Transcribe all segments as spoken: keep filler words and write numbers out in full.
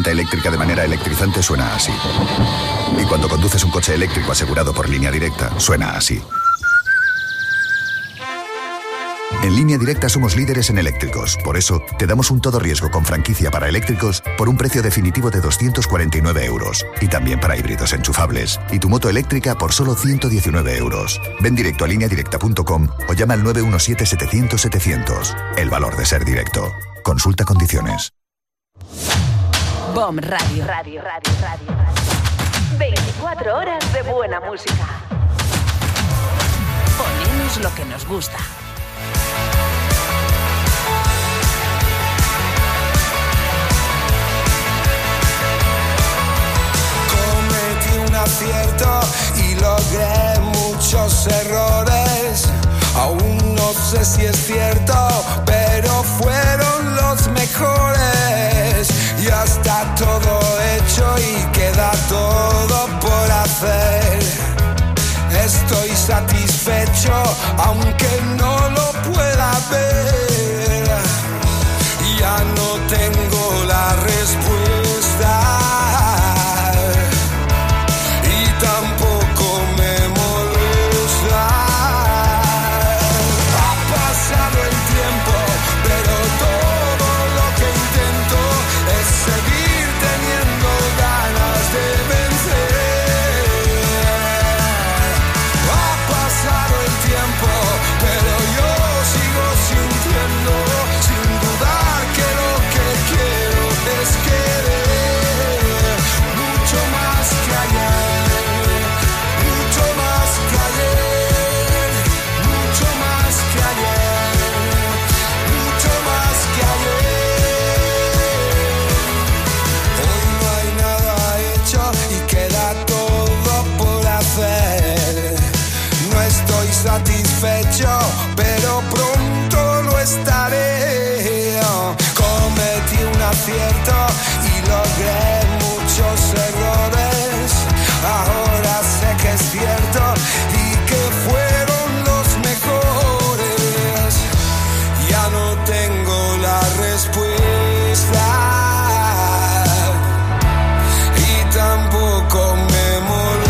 herramienta eléctrica de manera electrizante suena así. Y cuando conduces un coche eléctrico asegurado por Línea Directa, suena así. En Línea Directa somos líderes en eléctricos. Por eso, te damos un todo riesgo con franquicia para eléctricos por un precio definitivo de doscientos cuarenta y nueve euros. Y también para híbridos enchufables. Y tu moto eléctrica por solo ciento diecinueve euros. Ven directo a línea directa punto com o llama al nueve uno siete setecientos setecientos. El valor de ser directo. Consulta condiciones. B O M Radio. Radio, radio, radio. veinticuatro horas de buena música. Ponemos lo que nos gusta. Acierto y logré muchos errores. Aún no sé si es cierto, pero fueron los mejores. Ya está todo hecho y queda todo por hacer. Estoy satisfecho, aunque no lo pueda ver. Ya no tengo la respuesta. Satisfecho, pero pronto lo estaré. Cometí un acierto y logré muchos errores. Ahora sé que es cierto y que fueron los mejores. Ya no tengo la respuesta y tampoco me molesta.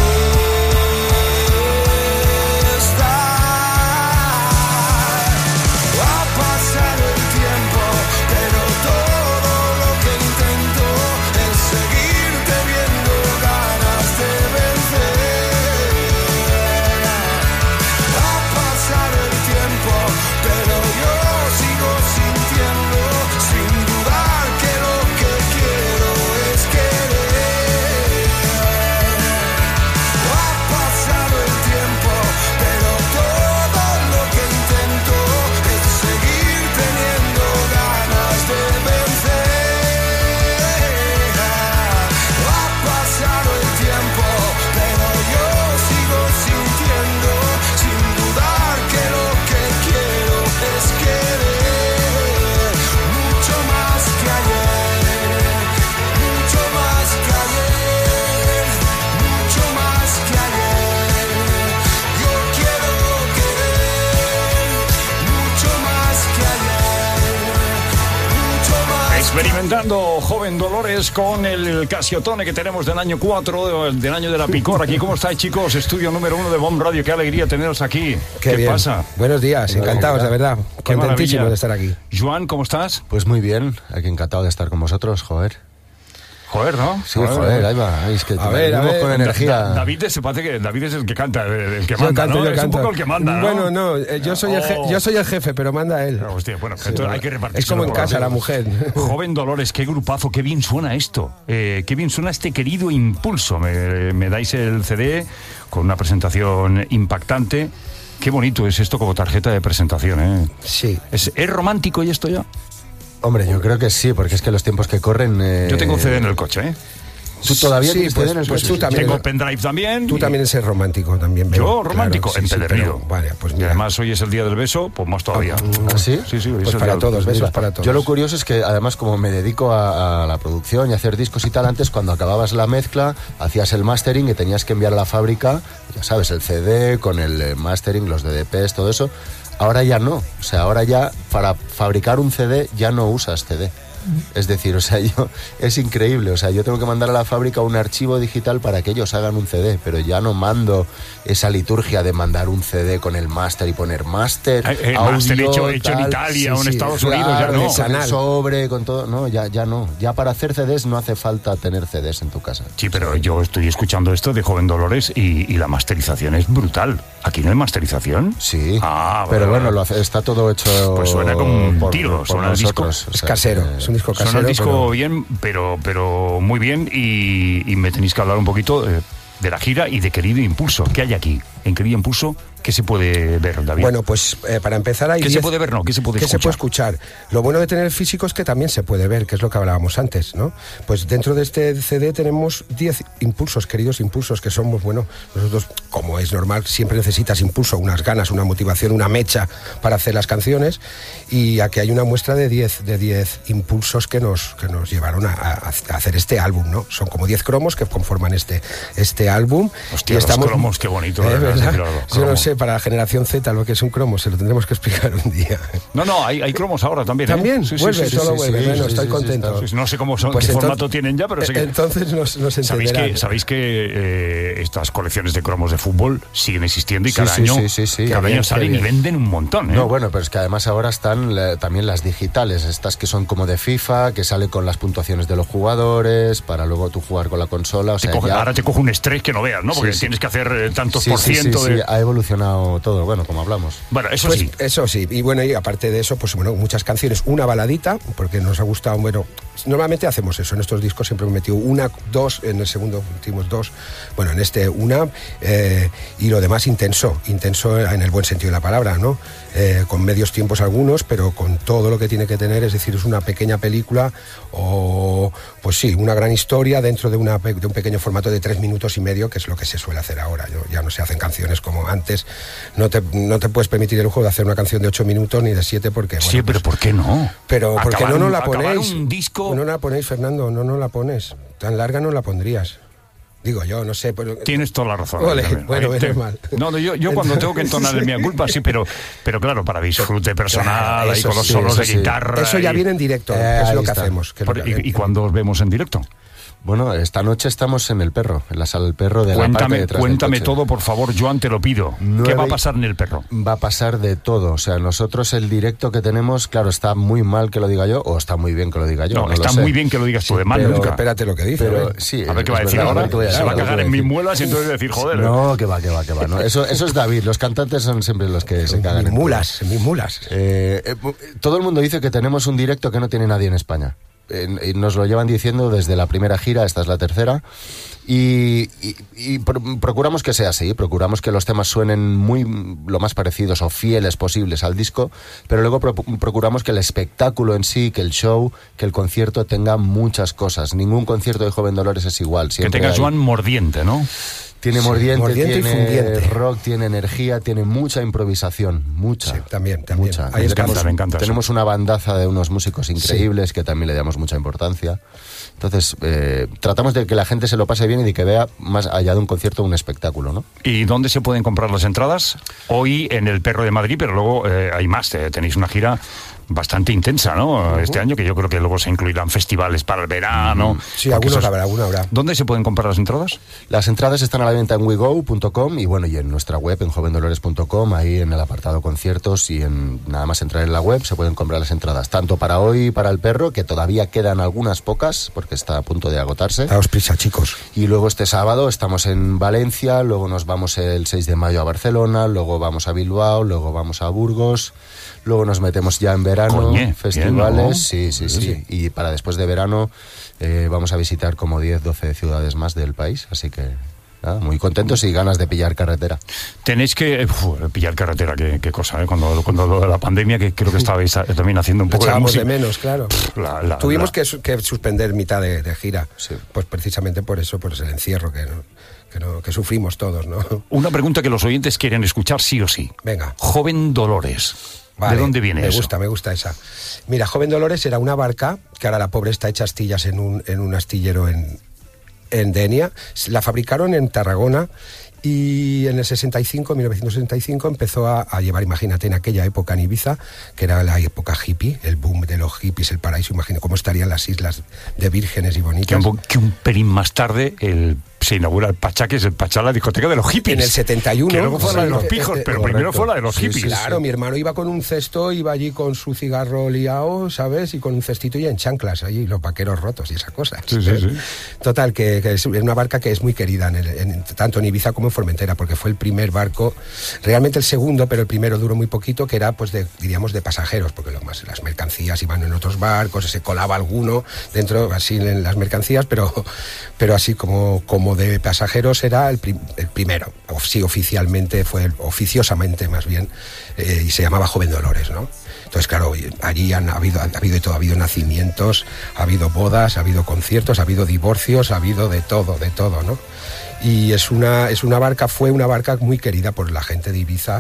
Experimentando Joven Dolores con el Casiotone que tenemos del año cuatro, del año de la picor. Aquí, ¿cómo estáis, chicos? Estudio número uno de B O M Radio. Qué alegría teneros aquí. Qué, ¿Qué bien. pasa? Buenos días, encantados, de verdad. Qué Contentísimo maravilla. de estar aquí. Joan, ¿cómo estás? Pues muy bien, aquí encantado de estar con vosotros, joder. Joder, ¿no? Sí, joder, joder ahí va. Es que A ver, a ver. con energía. Da- David se parece que David es el que canta, el, el que Yo manda, canto, ¿no? yo Es canto. un poco el que manda, ¿no? Bueno, no, eh, yo soy, el je- Oh. yo soy el jefe, pero manda él. Hostia, bueno, Sí, entonces no. hay que repartir. Es como en casa, la mujer. Joven Dolores, qué grupazo, qué bien suena esto. Eh, qué bien suena este querido Impulso. Me, me dais el C D con una presentación impactante. Qué bonito es esto como tarjeta de presentación, ¿eh? Sí. ¿Es, ¿Es romántico y esto ya? Hombre, yo creo que sí, porque es que los tiempos que corren... Eh... Yo tengo C D en el coche, ¿eh? ¿Tú todavía Sí, tienes pues- C D en el pues coche? tú también. Tengo pendrive también. Tú y- también eres romántico también. Yo Claro, romántico, sí, sí, empedernido. pero, vale, pues y mira. además hoy es el día del beso, pues más todavía. ¿Ah, sí? Sí, sí, hoy Pues es el para día- todos, besos Mira, para todos. Yo lo curioso es que además como me dedico a, a la producción y a hacer discos y tal, antes cuando acababas la mezcla hacías el mastering y tenías que enviar a la fábrica, ya sabes, el C D con el eh, mastering, los D D Ps, todo eso. Ahora ya no, o sea, ahora ya para fabricar un C D ya no usas C D. Es decir, o sea, yo es increíble, o sea, yo tengo que mandar a la fábrica un archivo digital para que ellos hagan un C D, pero ya no mando esa liturgia de mandar un C D con el máster y poner máster, Eh, eh, audio, máster hecho, hecho en tal. Italia o en sí, Estados Claro, Unidos, ya no. con el sobre, con todo, no, ya, ya no. Ya para hacer C Ds no hace falta tener C Ds en tu casa. Sí, pero yo estoy escuchando esto de Joven Dolores y, y la masterización es brutal. ¿Aquí no hay masterización? Sí, Ah, pero vale, bueno, vale. lo hace- está todo hecho Pues suena como un por, tiro, por suena el disco. nosotros. o Es sea, casero, que- es un disco casero. Suena el disco pero- bien, pero, pero muy bien y, y me tenéis que hablar un poquito eh, de la gira y de Querido Impulso. ¿Qué hay aquí? En Querido Impulso, ¿qué se puede ver, David? Bueno, pues eh, para empezar hay ¿Qué se diez- puede ver? No, ¿qué se puede ¿Qué se escuchar? puede escuchar? Lo bueno de tener el físico es que también se puede ver, que es lo que hablábamos antes, ¿no? Pues dentro de este C D tenemos diez impulsos, queridos impulsos, que somos, bueno, nosotros, como es normal, siempre necesitas impulso, unas ganas, una motivación, una mecha para hacer las canciones, y aquí hay una muestra de diez de diez impulsos que nos, que nos llevaron a, a- a hacer este álbum, ¿no? Son como diez cromos que conforman este, este álbum. Hostia, los cromos, qué bonito, ¿Eh, la verdad, verdad? sí, claro, Yo no cromo. sé, para la generación Z lo que es un cromo, se lo tendremos que explicar un día. No, no, hay, hay cromos ahora también. ¿eh? También, Sí, sí, vuelve, sí, sí, todo sí, vuelve. sí, bueno, sí, estoy sí, contento. sí, sí. No sé cómo son, Pues qué entonces- formato tienen ya, pero sé que... Entonces nos, nos ¿Sabéis entenderán. que, ¿Sabéis que eh, estas colecciones de cromos de fútbol siguen existiendo y Sí, cada sí, año, sí, sí, sí. cada Qué año bien, salen qué y bien. venden un montón? ¿eh? No, bueno, pero es que además ahora están eh, también las digitales, estas que son como de FIFA, que sale con las puntuaciones de los jugadores, para luego tú jugar con la consola. O Te sea, coge- ya- ahora te coge un estrés que no veas, ¿no? Porque Sí, sí. tienes que hacer eh, tantos Sí, por sí, sí, ciento sí, de... ha evolucionado todo, bueno, como hablamos. Bueno, eso Pues sí. eso sí, y bueno, y aparte de eso, pues bueno, muchas canciones, una baladita, porque nos ha gustado, bueno, normalmente hacemos eso, en estos discos siempre hemos metido una, dos, en el segundo metimos dos, bueno, en este una, eh, y lo demás intenso, intenso en el buen sentido de la palabra, ¿no? Eh, con medios tiempos algunos, pero con todo lo que tiene que tener, es decir, es una pequeña película o, pues sí, una gran historia dentro de, una, pe- de un pequeño formato de tres minutos y medio, que es lo que se suele hacer ahora. Yo- ya no se hacen canciones como antes, no te, no te puedes permitir el lujo de hacer una canción de ocho minutos ni de siete porque... Sí, bueno, pero pues- ¿por qué no? pero porque Acabar no nos un- la acabar ponéis. un disco... No la ponéis, Fernando, no nos la pones. Tan larga no la pondrías. Digo yo, no sé. Pero... Tienes toda la razón. Ole, también. bueno, Ahí menos mal. No, no, yo, yo cuando tengo que entonar el mea culpa, sí, pero, pero claro, para disfrute personal, Claro, ahí eso con los sí, solos eso de sí. guitarra. Eso ya y- viene en directo, Eh, que es ahí lo que está. hacemos. que es lo Por- que- ¿Y, y cuándo os vemos en directo? Bueno, esta noche estamos en El Perro, en la sala del Perro de la parte Cuéntame, detrás del cuéntame coche. todo, por favor, Joan, te lo pido. ¿Qué Nueve va a y- pasar en el Perro? Va a pasar de todo, o sea, nosotros el directo que tenemos, claro, está muy mal que lo diga yo, o está muy bien que lo diga yo. No, No, está lo sé. muy bien que lo digas tú, de mal pero- nunca. Espérate lo que dice. Pero a ver. sí, A ver qué va a es decir verdad, ahora. a ver qué voy a Se decir, va a a ver qué cagar voy en a mis decir. muelas y entonces voy a decir, joder. No, que va, que va, que va. No, eso, eso es David, los cantantes son siempre los que se cagan. Mis en todo. mulas, mis mulas. Eh, eh, todo el mundo dice que tenemos un directo que no tiene nadie en España. Eh, y nos lo llevan diciendo desde la primera gira, esta es la tercera, y, y- y pro- procuramos que sea así, procuramos que los temas suenen muy lo más parecidos o fieles posibles al disco, pero luego pro- procuramos que el espectáculo en sí, que el show, que el concierto tenga muchas cosas. Ningún concierto de Joven Dolores es igual. Que Siempre tengas hay- Joan mordiente, ¿no? Tiene Sí, mordiente, mordiente y tiene fundiente. rock, tiene energía, tiene mucha improvisación, mucha. Sí, también, también. Mucha. Ahí Me encanta, me encanta eso. Tenemos una bandaza de unos músicos increíbles que también le damos mucha importancia. Entonces, eh, tratamos de que la gente se lo pase bien y de que vea más allá de un concierto un espectáculo, ¿no? ¿Y dónde se pueden comprar las entradas? Hoy en el Perro de Madrid, pero luego eh, hay más. eh, tenéis una gira bastante intensa, ¿no? Este año, que yo creo que luego se incluirán festivales para el verano. Sí, porque algunos eso es- habrá, alguno habrá. ¿Dónde se pueden comprar las entradas? Las entradas están a la venta en wego punto com y bueno, y en nuestra web, en joven dolores punto com, ahí en el apartado conciertos, y en nada más entrar en la web se pueden comprar las entradas, tanto para hoy y para el Perro, que todavía quedan algunas pocas, porque está a punto de agotarse. Daos prisa, chicos. Y luego este sábado estamos en Valencia, luego nos vamos el seis de mayo a Barcelona, luego vamos a Bilbao, luego vamos a Burgos, luego nos metemos ya en verano, Coñe, festivales, bien, ¿no? sí, sí, sí, Sí. y para después de verano eh, vamos a visitar como diez, doce ciudades más del país, así que nada, muy contentos y ganas de pillar carretera. Tenéis que eh, uf, pillar carretera, qué, qué cosa, ¿eh? Cuando, cuando lo de la pandemia, que creo que estabais eh, también haciendo un Lo poco de echábamos música. de menos, claro. La- la- Tuvimos la- que, su- que suspender mitad de, de gira. Sí. Pues precisamente por eso, por el encierro que, no- que, no- que sufrimos todos, ¿no? Una pregunta que los oyentes quieren escuchar sí o sí. Venga. Joven Dolores. Vale, ¿De dónde viene me eso? Me gusta, me gusta esa. Mira, Joven Dolores era una barca que ahora la pobre está hecha astillas en un, en un astillero en, en Denia. La fabricaron en Tarragona. Y en el sesenta y cinco, mil novecientos sesenta y cinco, empezó a, a llevar, imagínate, en aquella época en Ibiza, que era la época hippie, el boom de los hippies, el paraíso, imagina cómo estarían las islas de vírgenes y bonitas. Que un, que un pelín más tarde el, se inaugura el Pachá, que es el Pachá, la discoteca de los hippies. En el setenta y uno. Que luego fue sí, la de los eh, pijos, eh, pero correcto. primero fue la de los Sí, hippies. sí, claro, mi hermano iba con un cesto, iba allí con su cigarro liado, ¿sabes? Y con un cestito y en chanclas, allí, los vaqueros rotos y esa cosa. Sí, sí, sí. Total, que, que es una barca que es muy querida, en el, en, tanto en Ibiza como en Formentera, porque fue el primer barco, realmente el segundo, pero el primero duró muy poquito, que era, pues, de, diríamos, de pasajeros, porque lo más, las mercancías iban en otros barcos, se colaba alguno dentro, así en las mercancías, pero, pero así como, como de pasajeros era el, prim, el primero. Sí, oficialmente fue, oficiosamente más bien, eh, y se llamaba Joven Dolores, ¿no? Entonces, claro, allí han habido, ha habido de todo, ha habido nacimientos, ha habido bodas, ha habido conciertos, ha habido divorcios, ha habido de todo, de todo, ¿no? Y es una, es una barca, fue una barca muy querida por la gente de Ibiza,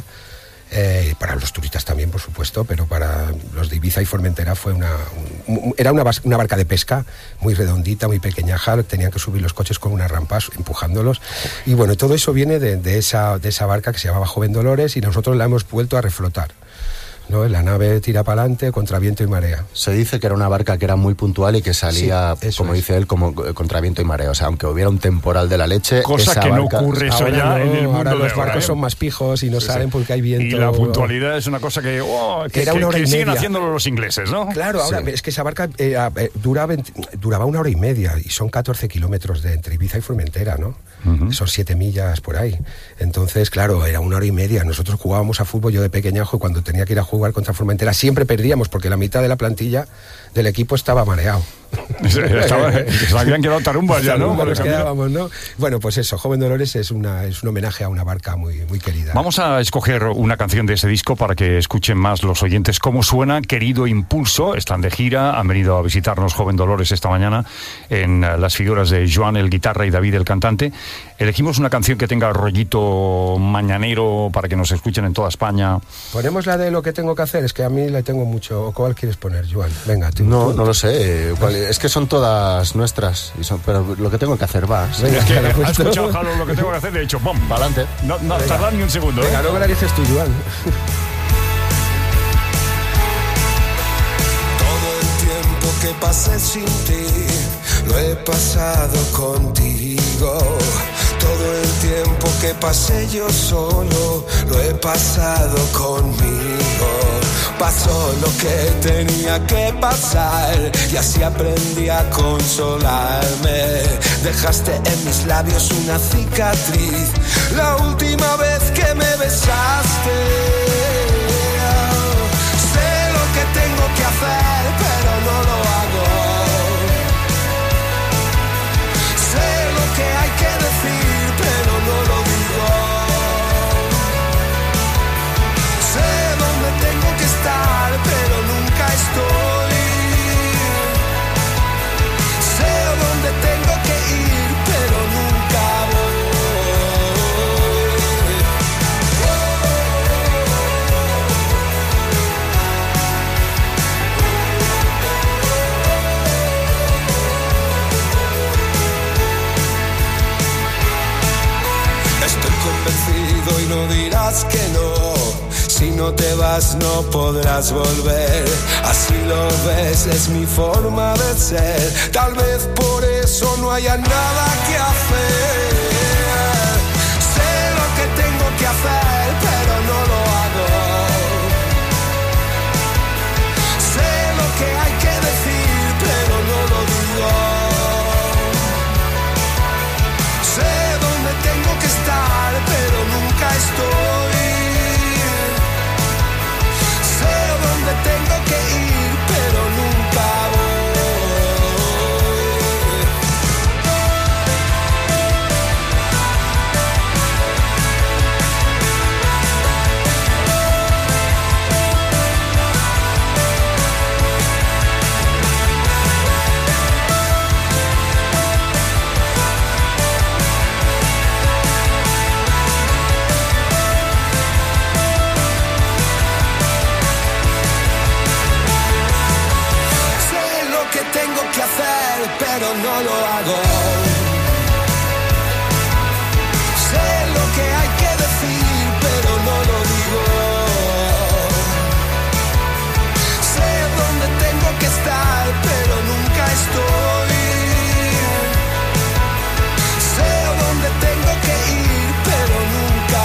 eh, para los turistas también, por supuesto, pero para los de Ibiza y Formentera fue una, un, era una, una barca de pesca muy redondita, muy pequeñaja, tenían que subir los coches con unas rampas empujándolos, y bueno, todo eso viene de, de, esa, de esa barca que se llamaba Joven Dolores, y nosotros la hemos vuelto a reflotar, ¿no? La nave tira para adelante contra viento y marea. Se dice que era una barca que era muy puntual y que salía, sí, como es. dice él, como contra viento y marea. O sea, aunque hubiera un temporal de la leche, cosa esa que barca... no ocurre eso ahora ya no, en el mundo ahora de los barcos ahora, ¿eh? son más pijos y no sí, salen sí. porque hay viento. Y la puntualidad es una cosa que, oh, que, era una hora que, que y siguen media. haciéndolo los ingleses, ¿no? Claro, ahora sí. es que esa barca eh, eh, dura veinte, duraba una hora y media y son catorce kilómetros de entre Ibiza y Formentera, ¿no? Uh-huh. Son siete millas por ahí. Entonces, claro, era una hora y media. Nosotros jugábamos a fútbol, yo de pequeñajo, y cuando tenía que ir a jugar contra Formentera siempre perdíamos porque la mitad de la plantilla del equipo estaba mareado. Estaba, se habían quedado tarumbas ya, ¿no? Nos quedábamos, ¿no? Bueno, pues eso, Joven Dolores es, una, es un homenaje a una barca muy, muy querida. Vamos a escoger una canción de ese disco para que escuchen más los oyentes cómo suena. Querido Impulso, están de gira, han venido a visitarnos Joven Dolores esta mañana en las figuras de Joan el guitarra y David el cantante. Elegimos una canción que tenga rollito mañanero para que nos escuchen en toda España. Ponemos la de Lo que tengo que hacer, es que a mí le tengo mucho. ¿Cuál quieres poner, Joan? Venga, tú. No, no lo sé. Es que son todas nuestras, y son, pero lo que tengo que hacer va. Venga, es que has escuchado, Jalo, lo que tengo que hacer, de hecho, ¡pum! Para adelante. No, no tardar ni un segundo. Venga, ¿eh? luego la dices tú, Joan. Todo el tiempo que pasé sin ti, lo he pasado contigo. Todo el tiempo que pasé yo solo, lo he pasado conmigo. Pasó lo que tenía que pasar y así aprendí a consolarme. Dejaste en mis labios una cicatriz la última vez que me besaste. Sé lo que tengo que hacer, pero no lo hago. Sé lo que hay que decir, pero no lo digo. Sé dónde tengo que estar, pero nunca estoy. Sé dónde tengo que ir, pero nunca voy. Estoy convencido y no dirás que no. Si no te vas no podrás volver. Así lo ves, es mi forma de ser. Tal vez por eso no haya nada que hacer. Sé lo que tengo que hacer, pero no lo hago. Sé lo que hay que decir, pero no lo digo. Sé dónde tengo que estar, pero nunca estoy. Sé dónde tengo que ir, pero nunca voy. Sé lo que tengo que hacer, pero no lo hago. estoy. Sé dónde tengo que ir, pero nunca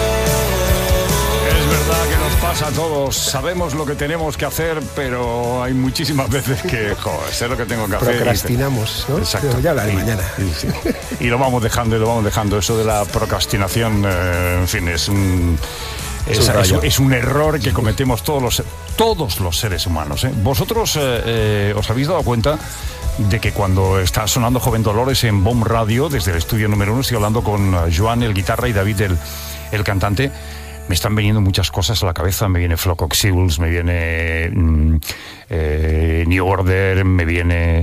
voy. Es verdad que nos pasa a todos. Sabemos lo que tenemos que hacer, pero hay muchísimas veces que, joder, sé lo que tengo que hacer. Procrastinamos, ¿no? Exacto. Pero ya hablaré Y- mañana. y, sí. Y lo vamos dejando y lo vamos dejando. Eso de la procrastinación, eh, en fin, es un... Es, un es- rayo. es un error que cometemos todos los, todos los seres humanos. ¿eh? Vosotros eh, eh, os habéis dado cuenta de que cuando está sonando Joven Dolores en Bomb Radio, desde el estudio número uno, estoy hablando con eh, Joan, el guitarra, y David, el, el cantante, me están viniendo muchas cosas a la cabeza. Me viene Flock of Seals, me viene mm, eh, New Order, me viene...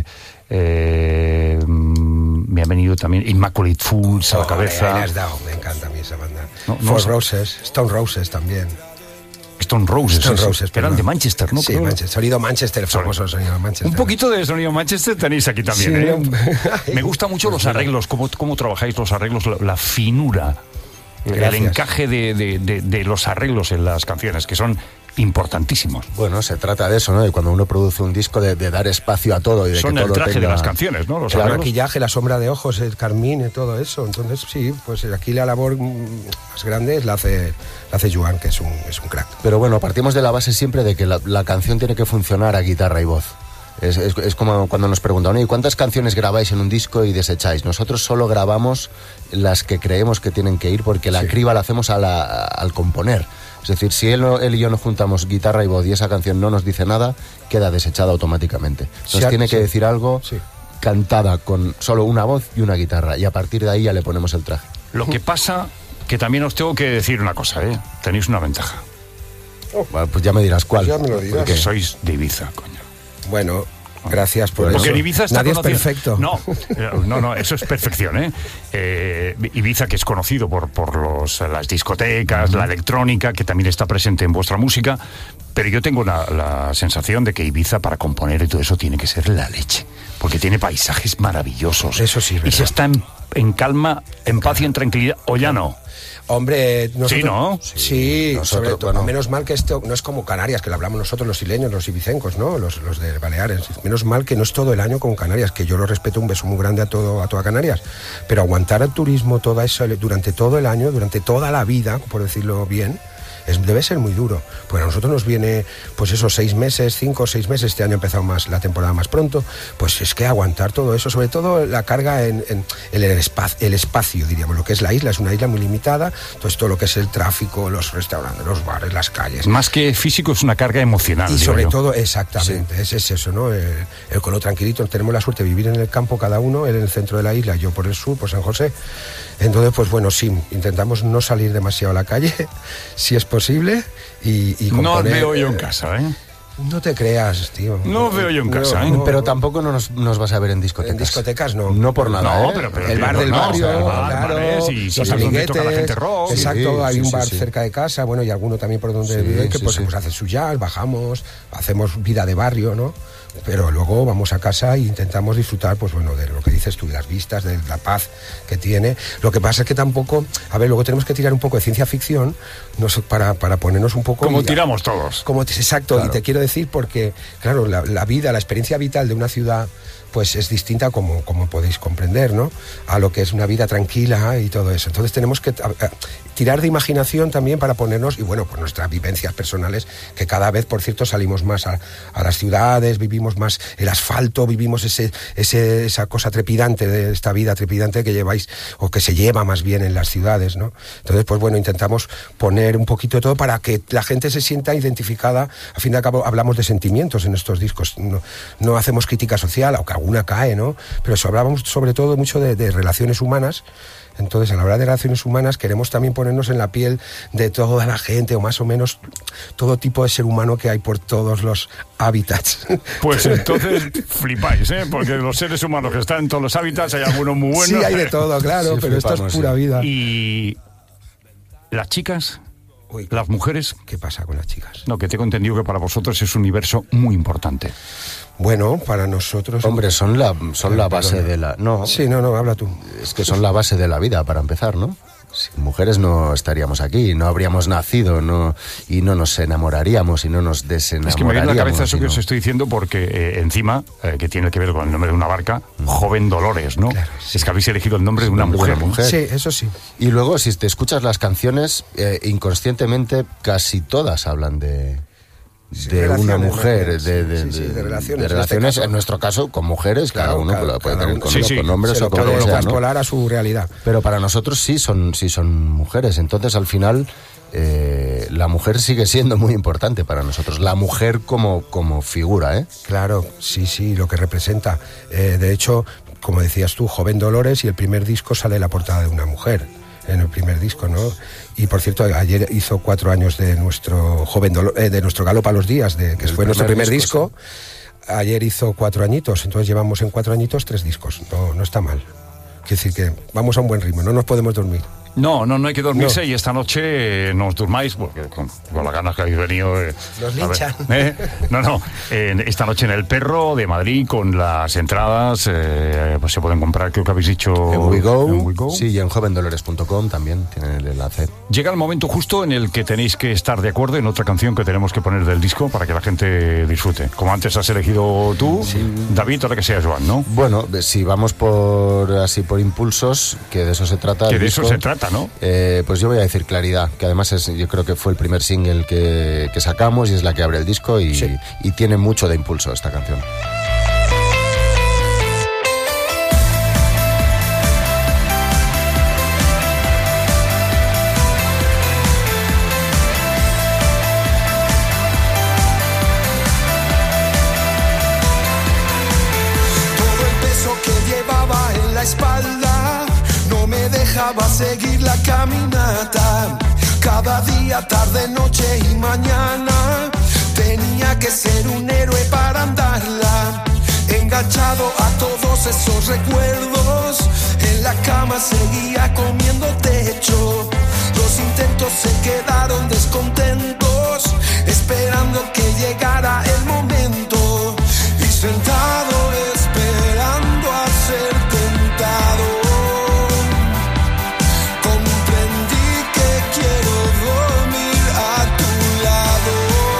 eh, mm, me ha venido también Immaculate Fools a la Joder, cabeza. ahí le has dado, me encanta a mí esa banda. No, no Four sé. Roses, Stone Roses también. Stone Roses, Stone sí, sí, Roses, que eran perdón. de Manchester, ¿no? Sí, Creo. Manchester. Sonido Manchester, el famoso sonido de Manchester. Un poquito de sonido Manchester tenéis aquí también, Sí, ¿eh? un- Me gustan mucho los arreglos, cómo, cómo trabajáis los arreglos, la, la finura, el Gracias. encaje de, de- de- de los arreglos en las canciones, que son importantísimos. Bueno, se trata de eso, ¿no? De cuando uno produce un disco, de, de dar espacio a todo y de Son que el todo traje de tenga- las canciones, ¿no? Los El arreglos. maquillaje, la sombra de ojos, el carmín, y todo eso. Entonces, sí, pues aquí la labor mm, más grande la hace, la hace Joan, que es un, es un crack. Pero bueno, partimos de la base siempre de que la, la canción tiene que funcionar a guitarra y voz. Es, es- es como cuando nos preguntan, ¿y cuántas canciones grabáis en un disco y desecháis? Nosotros solo grabamos las que creemos que tienen que ir porque la Sí. criba la hacemos a la- al componer. Es decir, si él, o- él y yo nos juntamos guitarra y voz y esa canción no nos dice nada, queda desechada automáticamente. Entonces Sí, tiene que sí. decir algo Sí. cantada con solo una voz y una guitarra y a partir de ahí ya le ponemos el traje. Lo que pasa, que también os tengo que decir una cosa, ¿eh? Tenéis una ventaja, Bueno, pues ya me dirás cuál. Pues ya me lo dirás. que sois de Ibiza, coño. Bueno, gracias por Porque eso. en Ibiza está Nadie es conocido- perfecto. No, eh, no, no, eso es perfección, ¿eh? Eh, Ibiza, que es conocido por, por los, las discotecas, la electrónica, que también está presente en vuestra música, pero yo tengo la, la sensación de que Ibiza, para componer y todo eso, tiene que ser la leche, porque tiene paisajes maravillosos. Eso sí es Y verdad. se está en, en calma, en paz y en tranquilidad, o ya no. Hombre, nosotros, Sí, ¿no? Sí, Nosotros, sobre todo. bueno. Menos mal que esto no es como Canarias, que lo hablamos nosotros, los isleños, los ibicencos, ¿no? Los, los de Baleares. Menos mal que no es todo el año con Canarias, que yo lo respeto, un beso muy grande a todo a toda Canarias. Pero aguantar el turismo toda eso, durante todo el año, durante toda la vida, por decirlo bien, es, debe ser muy duro. Pues a nosotros nos viene, pues esos seis meses, cinco o seis meses, este año ha empezado más la temporada más pronto, pues es que aguantar todo eso, sobre todo la carga en, en- en el, espacio, el espacio, diríamos, lo que es la isla, es una isla muy limitada, entonces todo lo que es el tráfico, los restaurantes, los bares, las calles. Más que físico, es una carga emocional. Y digo sobre yo. todo, exactamente, es, es eso, ¿no? El, el con lo tranquilito, tenemos la suerte de vivir en el campo cada uno, él en el centro de la isla, yo por el sur, por San José. Entonces, pues bueno, sí, intentamos no salir demasiado a la calle, si es posible, y, y No os componer- veo yo en casa, ¿eh? No te creas, tío. No os veo yo en casa, ¿eh? no, Pero tampoco no nos, nos vas a ver en discotecas. En discotecas no. No por nada, No, ¿eh? pero- pero- El bar del no, barrio, el bar, claro, bares y los sitios donde toca la amiguetes, gente rock. exacto, Sí, hay sí, un sí, bar sí. cerca de casa, bueno, y alguno también por donde Sí, vive, que sí, pues, sí. pues hace su jazz, bajamos, hacemos vida de barrio, ¿no? Pero luego vamos a casa e intentamos disfrutar, pues bueno, de lo que dices tú, de las vistas, de la paz que tiene. Lo que pasa es que tampoco, a ver, luego tenemos que tirar un poco de ciencia ficción, no sé, para, para ponernos un poco... Como y- tiramos todos. como te- exacto, y te quiero decir porque, claro, la, la vida, la experiencia vital de una ciudad, pues es distinta, como, como podéis comprender, ¿no? A lo que es una vida tranquila y todo eso. Entonces tenemos que a- a- tirar de imaginación también para ponernos, y bueno, por nuestras vivencias personales, que cada vez, por cierto, salimos más a, a las ciudades, vivimos más el asfalto, vivimos ese, ese, esa cosa trepidante de esta vida trepidante que lleváis, o que se lleva más bien en las ciudades, ¿no? Entonces, pues bueno, intentamos poner un poquito de todo para que la gente se sienta identificada. A fin de cabo, hablamos de sentimientos en estos discos, no, no hacemos crítica social, aunque alguna cae, ¿no? Pero eso, hablábamos sobre todo mucho de, de relaciones humanas. Entonces, a la hora de relaciones humanas, queremos también ponernos en la piel de toda la gente, o más o menos todo tipo de ser humano que hay por todos los hábitats. Pues entonces flipáis, ¿eh? Porque los seres humanos que están en todos los hábitats, hay algunos muy buenos. Sí, hay de todo, claro, Sí, pero esto flipamos, es pura sí. vida. Y las chicas, Uy, las mujeres, ¿qué pasa con las chicas? no, que tengo entendido que para vosotros es un universo muy importante. Bueno, para nosotros... Hombre, son la, son la base Perdona. de la... No, Sí, no, no, habla tú. es que son la base de la vida, para empezar, ¿no? Sin mujeres no estaríamos aquí, no habríamos nacido, no y no nos enamoraríamos y no nos desenamoraríamos. Es que me viene a la cabeza eso sino... que os estoy diciendo porque eh, encima, eh, que tiene que ver con el nombre de una barca, Joven Dolores, ¿no? Claro, sí. Es que habéis elegido el nombre de una nombre mujer. de una mujer. Sí, eso sí. Y luego, si te escuchas las canciones, eh, inconscientemente casi todas hablan de... Sí, de una relaciones, mujer, ¿no? de, de, Sí, sí, sí, de relaciones, de en este relaciones, caso. en nuestro caso, con mujeres, Claro, cada uno cada- lo puede cada tener uno- con, Sí, sí, con nombres Se o lo con lo puede que sea, ¿no? traspolar a su realidad. Pero para nosotros sí son, sí son mujeres. Entonces, al final, eh, la mujer sigue siendo muy importante para nosotros. La mujer como, como figura, ¿eh? Claro, sí, sí, lo que representa. Eh, de hecho, como decías tú, Joven Dolores, y el primer disco sale la portada de una mujer. En el primer disco, ¿no? Y por cierto, ayer hizo cuatro años de nuestro Joven Dolo- eh, de nuestro Galopa a los días, de, que El fue nuestro primer primer disco, disco. Ayer hizo cuatro añitos, entonces llevamos en cuatro añitos tres discos. No, no está mal. Quiero decir que vamos a un buen ritmo, no nos podemos dormir. No, no, no hay que dormirse No. y esta noche no os durmáis, porque con, con las ganas que habéis venido... eh, Nos a ver, linchan. ¿eh? No, no, eh, esta noche en El Perro de Madrid con las entradas, eh, pues se pueden comprar, creo que habéis dicho... En We Go, en We Go. sí, y en joven dolores punto com también tienen el enlace. Llega el momento justo en el que tenéis que estar de acuerdo en otra canción que tenemos que poner del disco para que la gente disfrute. Como antes has elegido tú, David, ahora que sea Joan, ¿no? Bueno, si vamos por así por impulsos, que de eso se trata. Que el de eso disco, se trata, ¿no? eh, pues yo voy a decir Claridad, que además es, yo creo que fue el primer single que, que sacamos y es la que abre el disco y, Sí. y tiene mucho de impulso esta canción. Todo el peso que llevaba en la espalda no me dejaba seguir la caminata. Cada día, tarde, noche y mañana tenía que ser un héroe para andarla. Enganchado a todos esos recuerdos, en la cama seguía comiendo techo. Los intentos se quedaron descontentos, esperando que llegara el momento. Y sentado esperando a ser tentado, comprendí que quiero dormir a tu lado.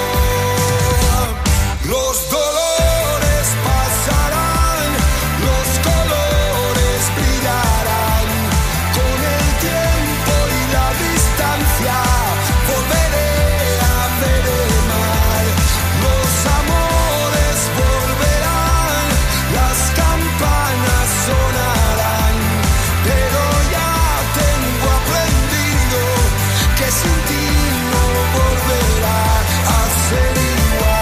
Los dolores pasarán, los colores brillarán. Con el tiempo y la distancia volveré a ver el mar. Los amores volverán, las campanas sonarán. Pero ya tengo aprendido que sin ti no volverá a ser igual.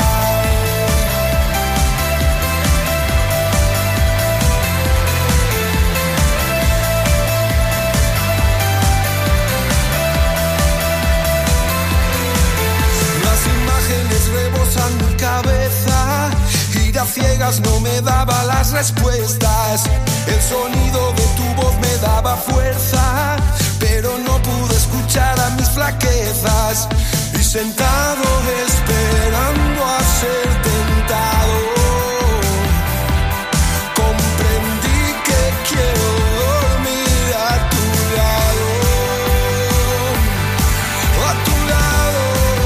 Las imágenes rebosan mi cabeza, ir a ciegas no me daba las respuestas. El sonido de tu voz me daba fuerza, pero no pude escuchar a mis flaquezas. Y sentado esperando a ser tentado, comprendí que quiero dormir a tu lado, a tu lado.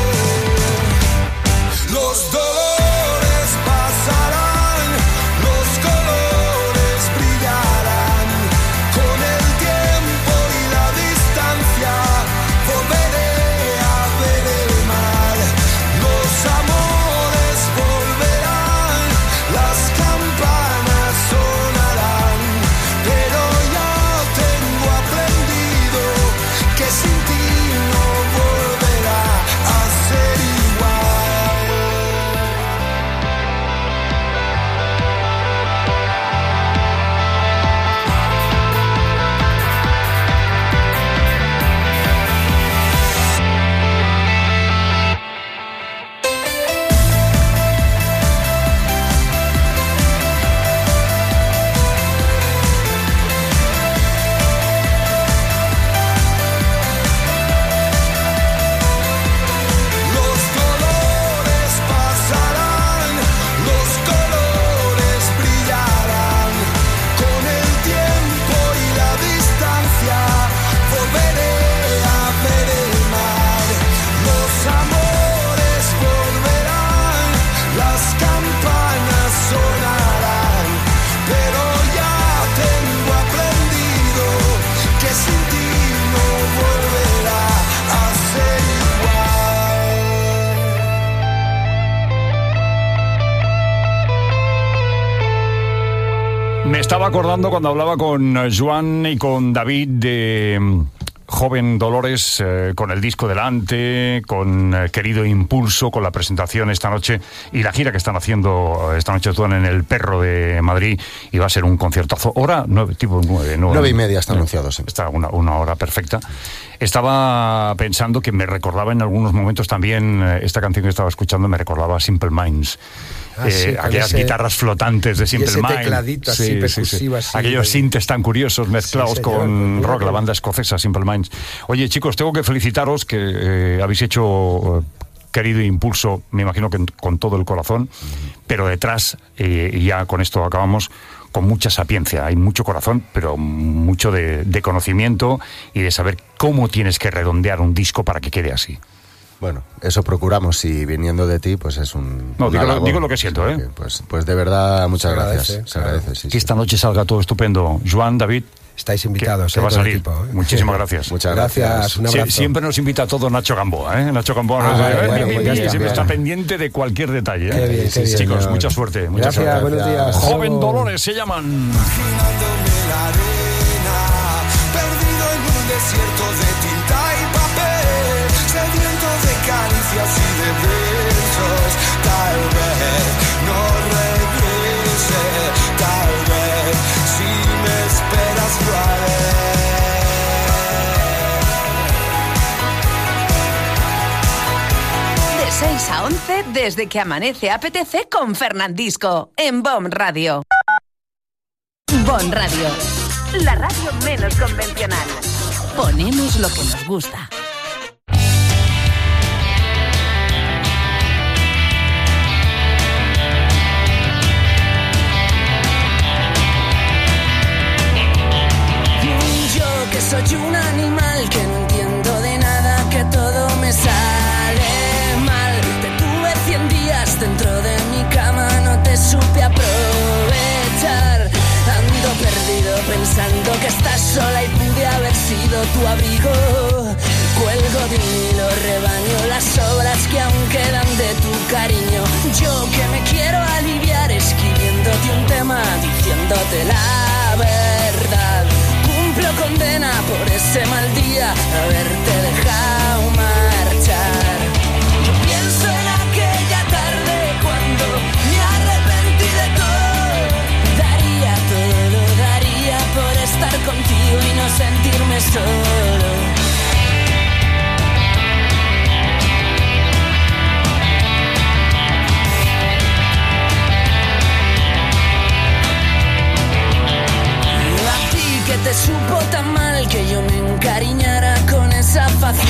Los dolores pasarán, los colores brillarán. Con el tiempo y la distancia volveré a ver el mar. Los amores estaba acordando cuando hablaba con Joan y con David de um, Joven Dolores, eh, con el disco delante, con eh, Querido Impulso, con la presentación esta noche y la gira que están haciendo esta noche en el Perro de Madrid, y va a ser un conciertazo. Hora nueve, tipo nueve, nueve, nueve y media está anunciado, sí. Está una, una hora perfecta. Estaba pensando que me recordaba en algunos momentos también, eh, esta canción que estaba escuchando me recordaba a Simple Minds. Ah, eh, sí, aquellas ese, guitarras flotantes de Simple ese Minds. tecladito así, sí, percusivo, sí, sí. así, Aquellos de... sintes tan curiosos mezclados sí, señor, con pues, rock, la banda escocesa Simple Minds. Oye, chicos, tengo que felicitaros que eh, habéis hecho... Eh, Querido Impulso, me imagino que con todo el corazón, uh-huh. pero detrás, eh, y ya con esto acabamos, con mucha sapiencia. Hay mucho corazón, pero mucho de, de conocimiento y de saber cómo tienes que redondear un disco para que quede así. Bueno, eso procuramos, y viniendo de ti, pues es un... No, digo lo, digo lo que siento, ¿eh? Que, pues, pues de verdad, muchas se gracias. Agradece, se agradece, sí, que sí. esta noche salga todo estupendo. Joan, David... Estáis invitados, que, que eh, va a salir. Equipo, ¿eh? Muchísimas gracias. Muchas gracias. gracias. Un abrazo. Sie, siempre nos invita a todos Nacho Gamboa, ¿eh? Nacho Gamboa ah, nos, vale, eh, bueno, eh, pues eh, ya siempre está, está bien. pendiente de cualquier detalle. ¿eh? Qué bien, sí, qué bien, chicos, señor. mucha suerte. Mucha Gracias, suerte. buenos días. Joven Dolores se llaman. Imaginándome la arena, perdido en un desierto de tinta y papel, sediento de caricias y de besos. Tal vez no regrese, tal vez si me esperas lo haré. De seis a once, desde que amanece A P T C con Fernandisco, en Bon Radio. Bon Radio, la radio menos convencional. Ponemos lo que nos gusta. Yo que soy un animal que no entiendo de nada, que todo me sale mal. Te tuve cien días dentro de mi cama, no te supe aprovechar. Ando perdido pensando que estás sola y pude haber sido tu abrigo. Cuelgo de un hilo, rebaño las obras que aún quedan de tu cariño. Yo que me quiero aliviar escribiéndote un tema, diciéndote la verdad. Cumplo condena por ese mal día, haberte dejado marchar. Yo pienso en aquella tarde cuando me arrepentí de todo. Daría todo, lo daría por estar contigo y no sentirme solo. Que te supo tan mal que yo me encariñara con esa facilidad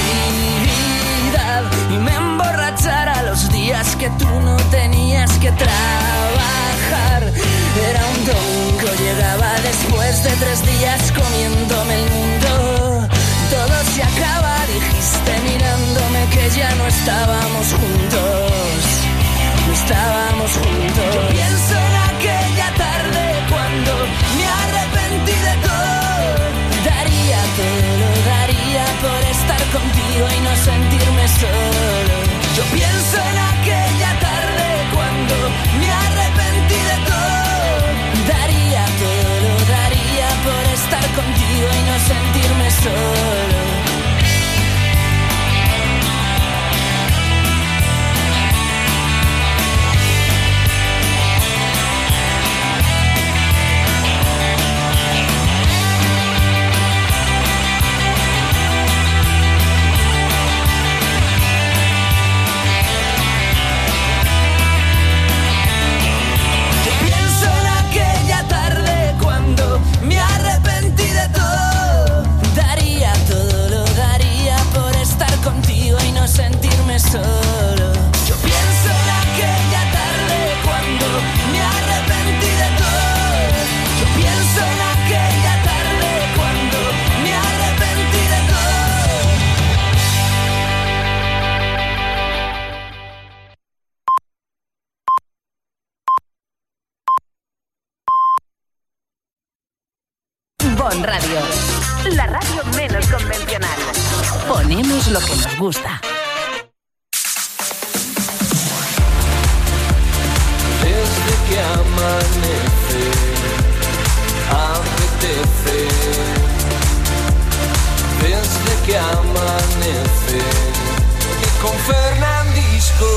y me emborrachara los días que tú no tenías que trabajar. Era un domingo, llegaba después de tres días comiéndome el mundo. Todo se acaba, dijiste mirándome que ya no estábamos juntos. No estábamos juntos. Yo pienso en aquella tarde cuando me arrepentí de todo. Daría todo, lo daría por estar contigo y no sentirme solo. Yo pienso en aquella tarde cuando me arrepentí de todo. Daría todo, lo daría por estar contigo y no sentirme solo. Me arrepentí de todo. Daría todo, lo daría por estar contigo y no sentirme solo. Yo pienso en aquella tarde cuando me arrepentí de todo. Yo pienso en aquella tarde cuando me arrepentí de Bon Radio, la radio menos convencional. Ponemos lo que nos gusta. Desde que amanece con Fernandisco.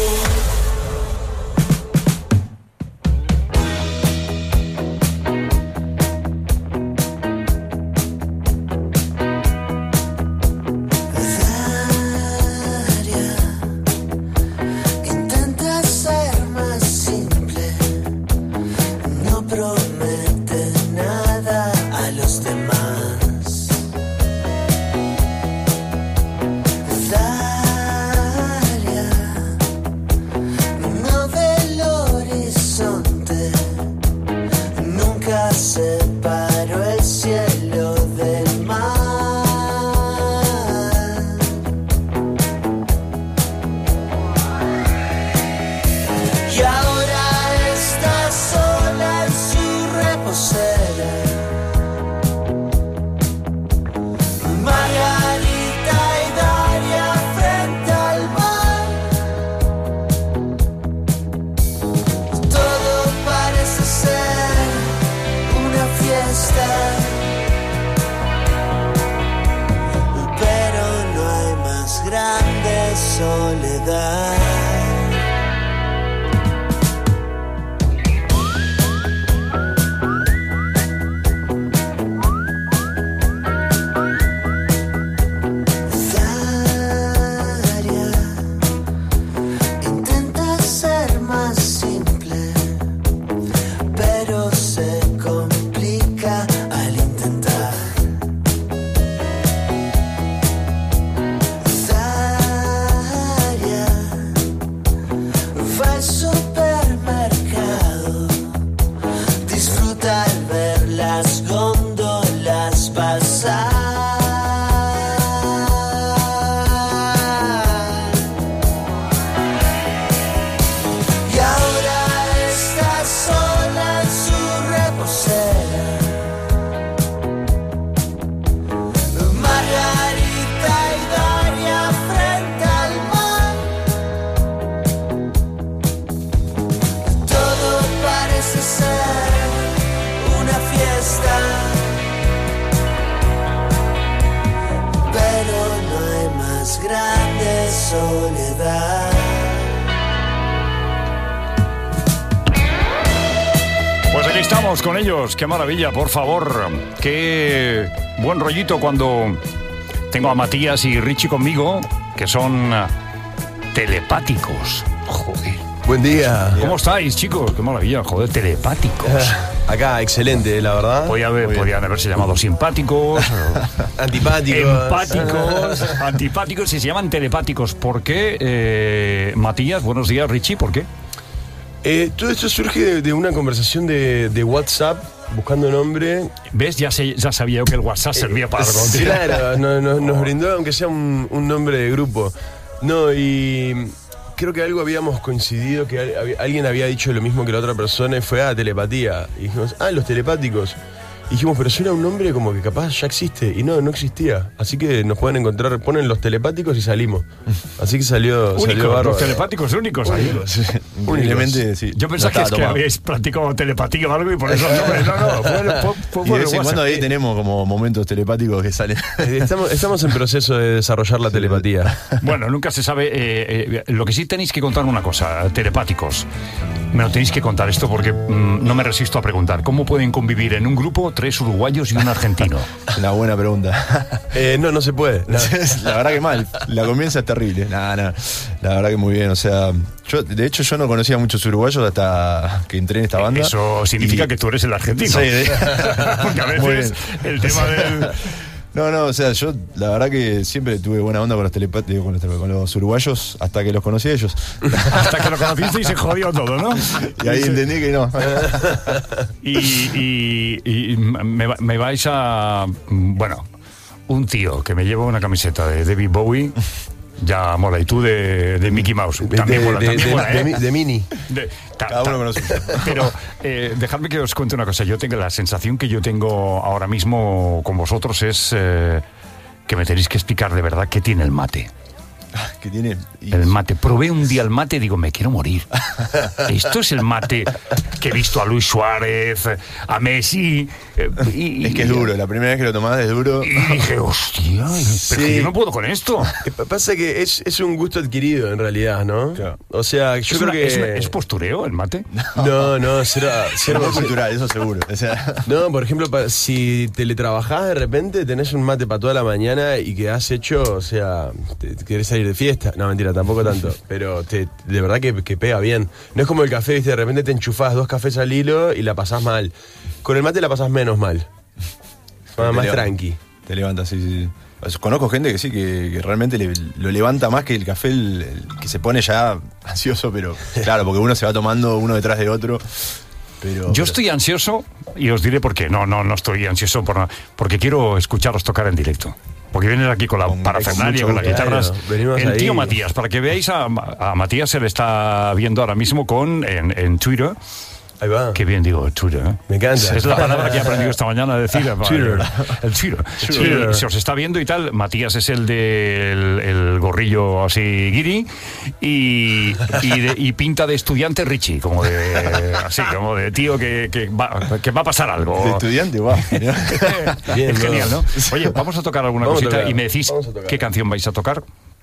Pues aquí estamos con ellos, qué maravilla, por favor, qué buen rollito cuando tengo a Matías y Richie conmigo, que son telepáticos. Joder. Buen día. ¿Cómo estáis, chicos? Qué maravilla, joder, telepáticos. Acá, excelente, la verdad. Podía haber, podían haberse llamado simpáticos, antipáticos, empáticos, antipáticos, y se llaman telepáticos. ¿Por qué? Eh, Matías, buenos días, Richie, ¿por qué? Eh, todo esto surge de, de una conversación de, de WhatsApp, buscando nombre. ¿Ves? Ya, sé, ya sabía yo que el WhatsApp servía eh, para algo. Sí, claro, no, no, nos brindó, aunque sea un, un nombre de grupo. No, y creo que algo habíamos coincidido, que había, alguien había dicho lo mismo que la otra persona, y fue, ah, telepatía. Y dijimos, ah, los telepáticos. Y dijimos, pero suena un nombre como que capaz ya existe. Y no, no existía. Así que nos pueden encontrar, ponen los telepáticos y salimos. Así que salió, únicos, salió bárbaro. Los telepáticos únicos ahí. Sí. Únicamente, sí. Yo pensaba no que es tomado. Que habéis practicado telepatía o algo y por eso el nombre. No, no, fue, fue, fue y de vez en cuando ahí tenemos como momentos telepáticos que salen. Estamos, estamos en proceso de desarrollar la telepatía. Bueno, nunca se sabe. Eh, eh, lo que sí tenéis que contar una cosa, telepáticos. Me lo tenéis que contar esto porque mmm, no me resisto a preguntar. ¿Cómo pueden convivir en un grupo tres uruguayos y un argentino? Una buena pregunta. Eh, no, no se puede. No. La verdad que mal. La comienza es terrible. Nada, nada. La verdad que muy bien. O sea, yo, de hecho, yo no conocía a muchos uruguayos hasta que entré en esta banda. Eso significa y... que tú eres el argentino. Sí, de... porque a veces el tema del... No, no, o sea, yo la verdad que siempre tuve buena onda con los telepáticos, con los, con los uruguayos, hasta que los conocí a ellos. Hasta que los conociste y se jodió todo, ¿no? Y ahí entendí que no. Y, y, y me, me vais a... Bueno, un tío que me lleva una camiseta de David Bowie... Ya mola, y tú de, de Mickey Mouse. También de, mola, de, también de, mola, ¿eh? de, de Mini. De, ta, Cada uno conoce. Pero eh, dejadme que os cuente una cosa. Yo tengo la sensación que yo tengo ahora mismo con vosotros es eh, que me tenéis que explicar de verdad qué tiene el mate. que tiene. Y... El mate. Probé un día el mate y digo, me quiero morir. Esto es el mate que he visto a Luis Suárez, a Messi. eh, y, Es que es duro, la primera vez que lo tomás es duro. Y dije, hostia, pero Sí. que yo no puedo con esto. Eh, Pasa que es, es un gusto adquirido en realidad, ¿no? Claro. O sea, yo ¿Es, creo una- que... es una- ¿Es postureo el mate? No, no, será... Es muy cultural, eso seguro. O sea, No, por ejemplo, pa- si teletrabajás de repente, tenés un mate para toda la mañana y quedás hecho, o sea, te, te querés salir de fiesta. No, mentira, tampoco tanto. Pero te, de verdad que, que pega bien. No es como el café, ¿viste? De repente te enchufás dos cafés al hilo y la pasás mal. Con el mate la pasás menos mal. Más, más te levanta- tranqui. Te levanta, sí, sí. sí. Conozco gente que sí, que, que realmente le- lo levanta más que el café, el, el que se pone ya ansioso, pero claro, porque uno se va tomando uno detrás de otro. Pero, Yo pero- estoy ansioso y os diré por qué. No, no, no estoy ansioso por nada, porque quiero escucharos tocar en directo. Porque vienes aquí con la Con- parafernalia, con con las mucho guitarras. gusto. Claro, venimos El ahí. tío Matías, para que veáis a, a Matías, se le está viendo ahora mismo con en, en Twitter. Ahí va. Qué bien digo Twitter. ¿eh? Me encanta. Es la palabra que he aprendido esta mañana a decir. Twitter. El Twitter. Twitter. Y se os está viendo y tal. Matías es el del el gorrillo así guiri y, y, de- y pinta de estudiante Richie, como de así, como de tío que, que, va, que va a pasar algo. De estudiante, guau. Bien, Es ¿no? genial, ¿no? Oye, vamos a tocar alguna Vamos a cosita tocar, y me decís vamos a tocar. qué canción vais a tocar.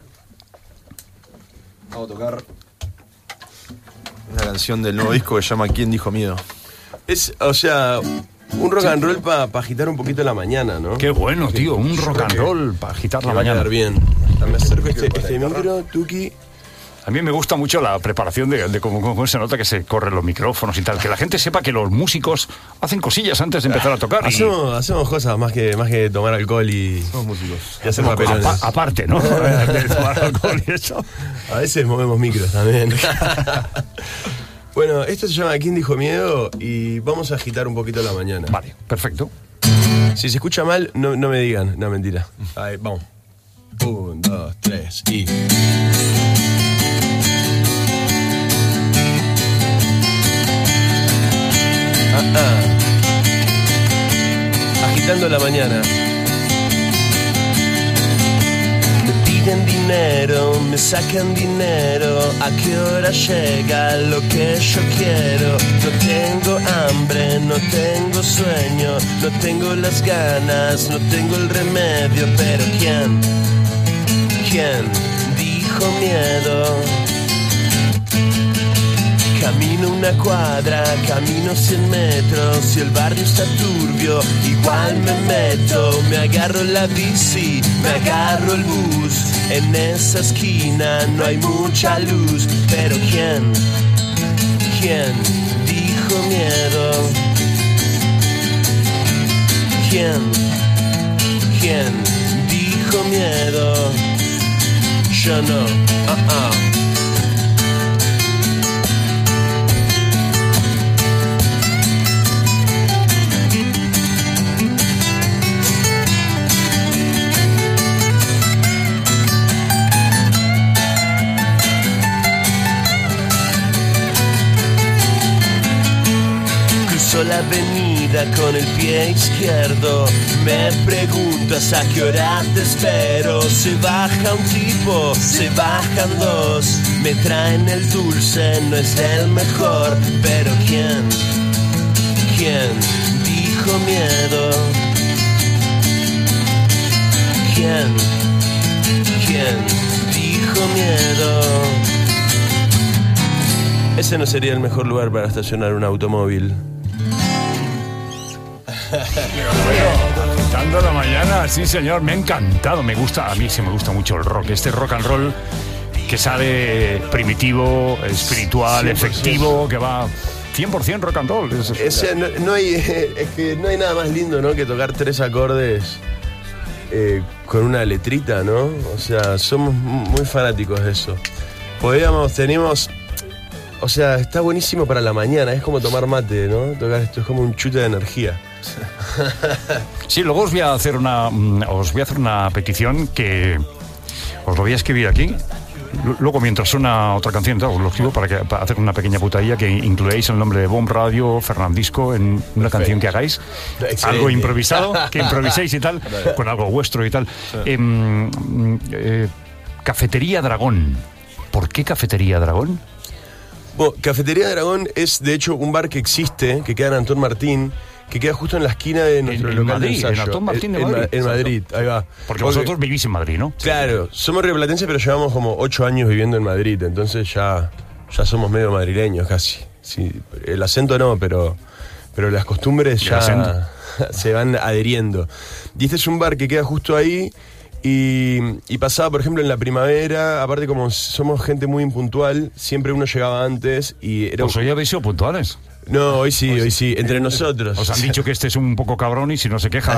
Vamos a tocar una canción del nuevo disco que se llama ¿Quién dijo miedo? Es, o sea, un rock and roll para agitar un poquito la mañana, ¿no? Qué bueno, tío, un Yo rock creo and que- roll para agitar Que la va a mañana. quedar bien. Me acerco este, este micro, Tuki. A mí me gusta mucho la preparación de, de cómo, cómo se nota que se corren los micrófonos y tal. Que la gente sepa que los músicos hacen cosillas antes de empezar a tocar. y- Hacemos, hacemos cosas más que, más que tomar alcohol y, Somos músicos. y hacer papelones. apa- aparte, ¿no? De tomar alcohol y eso. A veces movemos micros también. Bueno, esto se llama ¿Quién dijo miedo? Y vamos a agitar un poquito la mañana. Vale, perfecto. Si se escucha mal, no, no me digan. No, mentira. Ahí, vamos. Un, dos, tres y... Ah, ah. Agitando la mañana. Me piden dinero, me sacan dinero. ¿A qué hora llega lo que yo quiero? No tengo hambre, no tengo sueño, no tengo las ganas, no tengo el remedio. Pero ¿quién? ¿Quién dijo miedo? Camino una cuadra, camino cien metros. Si el barrio está turbio, igual me meto. Me agarro la bici, me agarro el bus. En esa esquina no hay mucha luz. Pero ¿quién? ¿Quién dijo miedo? ¿Quién? ¿Quién dijo miedo? Yo no. Ah, ah. Cruzo la avenida con el pie izquierdo. Me preguntas a qué hora te espero. Se baja un tipo, se bajan dos. Me traen el dulce, no es el mejor. Pero ¿quién? ¿Quién dijo miedo? ¿Quién? ¿Quién dijo miedo? Ese no sería el mejor lugar para estacionar un automóvil. Agitando la mañana, sí señor, me ha encantado, me gusta, a mí sí me gusta mucho el rock, este rock and roll que sale primitivo, espiritual, cien por ciento. efectivo, que va cien por ciento rock and roll. Es- Ese, no, no hay, es que no hay nada más lindo, ¿no? Que tocar tres acordes eh, con una letrita, ¿no? O sea, somos muy fanáticos de eso. Podríamos, tenemos... O sea, está buenísimo para la mañana, es como tomar mate, ¿no? Tocar esto es como un chute de energía. Sí, luego os voy a hacer una mm, os voy a hacer una petición que os lo voy a escribir aquí. L- Luego, mientras suena otra canción, os lo escribo para, que, para hacer una pequeña putadilla que incluáis el nombre de Bomb Radio, Fernandisco, en una canción que hagáis. Excelente. Algo improvisado, que improviséis y tal, con algo vuestro y tal. Em, mm, eh, Cafetería Dragón. ¿Por qué Cafetería Dragón? Bueno, Cafetería Dragón es de hecho un bar que existe, que queda en Antón Martín, que queda justo en la esquina de nuestro en, local en Madrid, de ensayo. En Antón Martín de en, Madrid. En, en Madrid, ahí va. Porque, Porque vosotros vivís en Madrid, ¿no? Claro, somos rioplatenses, pero llevamos como ocho años viviendo en Madrid, entonces ya, ya somos medio madrileños casi. Sí, el acento no, pero, pero las costumbres ya se van adheriendo. Y este es un bar que queda justo ahí. Y, y pasaba, por ejemplo, en la primavera, aparte como somos gente muy impuntual, siempre uno llegaba antes y era... ¿Pues hoy habéis sido puntuales? No, hoy sí, hoy sí, entre nosotros. Os han dicho que este es un poco cabrón y si no se queja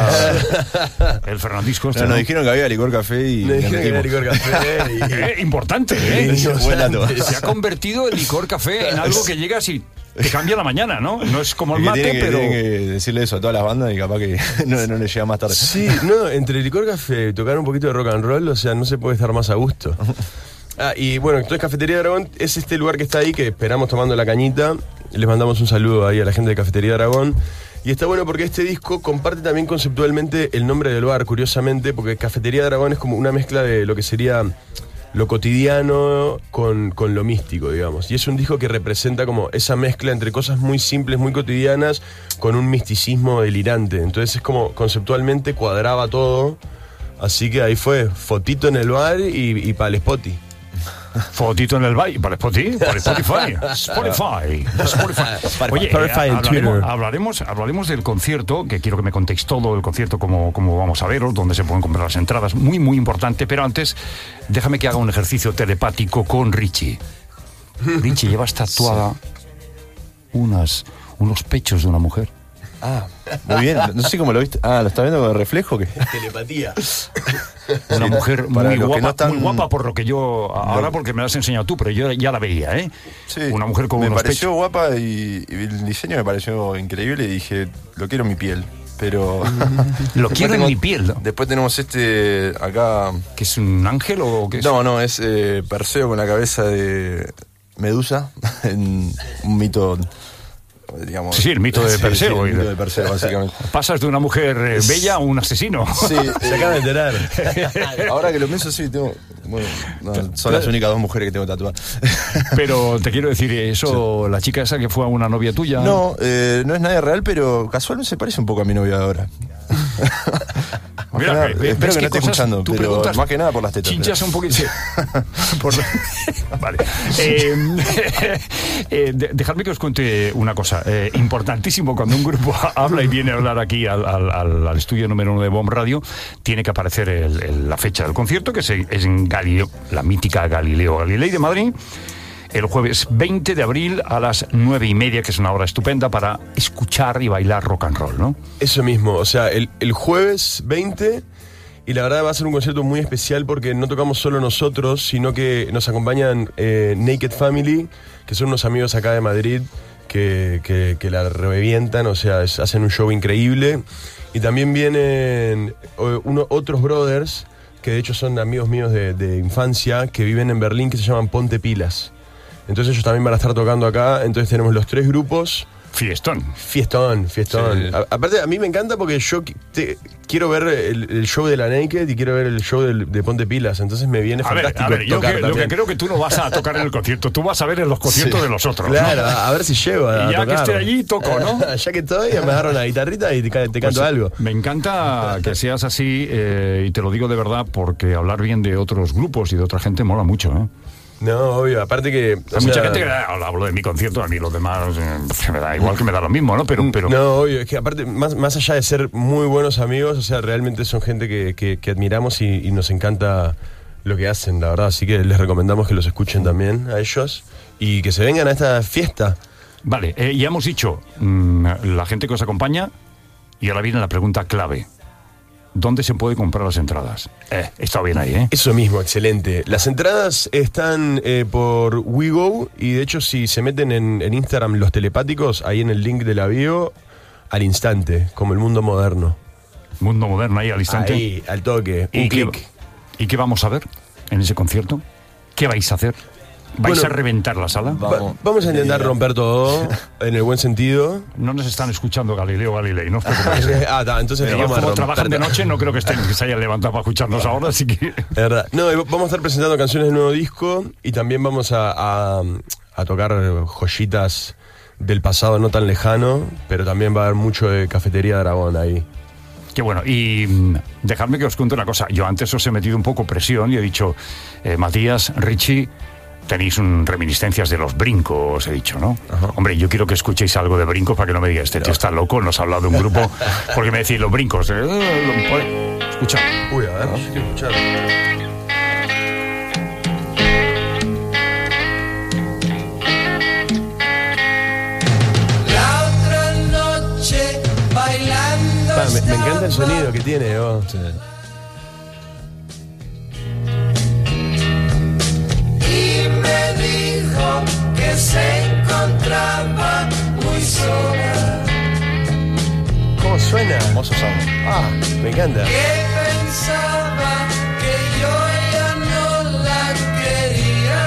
el Fernandisco. Este, no, ¿no? Nos dijeron que había licor café y... Nos dijeron que había licor café y... Eh, importante, ¿eh? Buen dato. Se ha convertido el licor café en algo que llegas y te cambia la mañana, ¿no? No es como el mate, tienen que, pero... Tienen que decirle eso a todas las bandas y capaz que no, no les llega más tarde. Sí, no, entre licor café y tocar un poquito de rock and roll, o sea, no se puede estar más a gusto. Ah, y bueno, entonces Cafetería Dragón es este lugar que está ahí, que esperamos tomando la cañita. Les mandamos un saludo ahí a la gente de Cafetería Dragón. Y está bueno porque este disco comparte también conceptualmente el nombre del bar, curiosamente, porque Cafetería Dragón es como una mezcla de lo que sería lo cotidiano con, con lo místico, digamos. Y es un disco que representa como esa mezcla entre cosas muy simples, muy cotidianas, con un misticismo delirante. Entonces es como conceptualmente cuadraba todo. Así que ahí fue, fotito en el bar y, y para el Spotify. Fotito en el baile, para Spotify, para Spotify, Spotify, Spotify. Oye, Spotify eh, en hablaremos, Twitter. hablaremos, hablaremos del concierto, que quiero que me contéis todo el concierto, cómo, cómo vamos a verlo, dónde se pueden comprar las entradas, muy, muy importante, pero antes, déjame que haga un ejercicio telepático con Richie. Richie, llevas tatuada unas, unos pechos de una mujer. Ah, muy bien. No sé cómo lo viste. Ah, ¿lo está viendo con el reflejo? ¿Qué? Telepatía. Una mujer Para muy los que guapa, no están- muy guapa por lo que yo... Ahora porque me la has enseñado tú, pero yo ya la veía, ¿eh? Sí, Una mujer con me unos pareció pechos... guapa y, y el diseño me pareció increíble y dije, lo quiero en mi piel. Pero... Lo Después quiero en tengo- mi piel, ¿no? Después tenemos este acá... ¿Que es un ángel o qué es? No, no, es eh, Perseo con la cabeza de Medusa, en un mito, digamos... Sí, sí, el mito de Sí, Perseo. sí, el mito de Perseo, básicamente. Pasas de una mujer eh, bella a un asesino. Sí, Se acaba de enterar. ahora que lo pienso, sí, tengo... Bueno, no, son las únicas dos mujeres que tengo tatuadas. Pero te quiero decir, eso, la chica esa que fue a una novia tuya... No, eh, no es nadie real, pero casualmente se parece un poco a mi novia de ahora. Mira, Nada, ve- espero ves que qué no esté cosas escuchando, tú pero preguntas, más que nada por las tetas. Chinchas un poquito. Sí. Por- vale. Eh, eh, de- dejadme que os cuente una cosa. Eh, importantísimo, cuando un grupo habla y viene a hablar aquí al, al- al- al estudio número uno de Bomb Radio, tiene que aparecer el- el- la fecha del concierto, que es, es en Galileo, la mítica Galileo Galilei de Madrid. El jueves veinte de abril a las nueve y media, que es una hora estupenda para escuchar y bailar rock and roll, ¿no? Eso mismo, o sea, el, el jueves veinte, y la verdad va a ser un concierto muy especial porque no tocamos solo nosotros, sino que nos acompañan eh, Naked Family, que son unos amigos acá de Madrid que, que, que la revientan, o sea, es- hacen un show increíble. Y también vienen eh, uno, otros brothers, que de hecho son amigos míos de, de infancia, que viven en Berlín, que se llaman Ponte Pilas. Entonces ellos también van a estar tocando acá, entonces tenemos los tres grupos. Fiestón. Fiestón, fiestón. Sí. A- aparte, a mí me encanta porque yo qui- te- quiero ver el, el show de la Naked y quiero ver el show del- de Ponte Pilas. Entonces me viene A ver, fantástico a ver, yo tocar que- lo que también. creo que tú no vas a tocar en el concierto, tú vas a ver en los conciertos de los otros, ¿no? Claro, a ver si llego a Y ya que tocar. esté allí, toco, ¿no? Ya que estoy, me agarro una guitarrita y te, ca- te canto Pues, algo. Me encanta que seas así, eh, y te lo digo de verdad, porque hablar bien de otros grupos y de otra gente mola mucho, ¿eh? No, obvio, aparte que... o Hay mucha sea, gente que ah, hablo de mi concierto, a mí los demás eh, me da igual, que me da lo mismo, ¿no? Pero, pero No, obvio, es que aparte, más, más allá de ser muy buenos amigos, o sea, realmente son gente que, que- que admiramos y, y nos encanta lo que hacen, la verdad. Así que les recomendamos que los escuchen también a ellos y que se vengan a esta fiesta. vale, eh, ya hemos dicho mm, la gente que os acompaña, y ahora viene la pregunta clave. ¿Dónde se puede comprar las entradas? Eh, está bien ahí, ¿eh? Eso mismo, excelente. Las entradas están eh, por WeGo y de hecho si se meten en, en Instagram los telepáticos, ahí en el link de la bio, al instante, como el mundo moderno. Mundo moderno ahí al instante. Ahí, al toque, un ¿Y qué, clic. ¿Y qué vamos a ver en ese concierto? ¿Qué vais a hacer? ¿Vais Bueno, a reventar la sala? Va- vamos a intentar romper todo, en el buen sentido. No nos están escuchando Galileo Galilei, no os preocupéis. Ah, está, entonces Ellos, vamos a como romper trabajan de todo. noche, no creo que estén, que se hayan levantado para escucharnos ahora, así que... Es verdad. No, y vamos a estar presentando canciones del nuevo disco y también vamos a, a, a tocar joyitas del pasado no tan lejano, pero también va a haber mucho de Cafetería Dragón ahí. Qué bueno, y mm, dejadme que os cuente una cosa. Yo antes os he metido un poco presión y he dicho, eh, Matías, Richie, tenéis un, reminiscencias de los Brincos, he dicho, ¿no? Ajá. Hombre, yo quiero que escuchéis algo de Brincos para que no me digáis, este tío está loco, nos ha hablado de un grupo, porque me decís, los Brincos, eh, eh, pues, escucha. Uy, a ver, yo quiero escuchar. La otra noche bailando. Ah, me, me encanta el sonido que tiene, oh. Y me dijo que se encontraba muy sola. ¿Cómo suena? Hermoso sound. Ah, me encanta. Que pensaba que yo ya no la quería.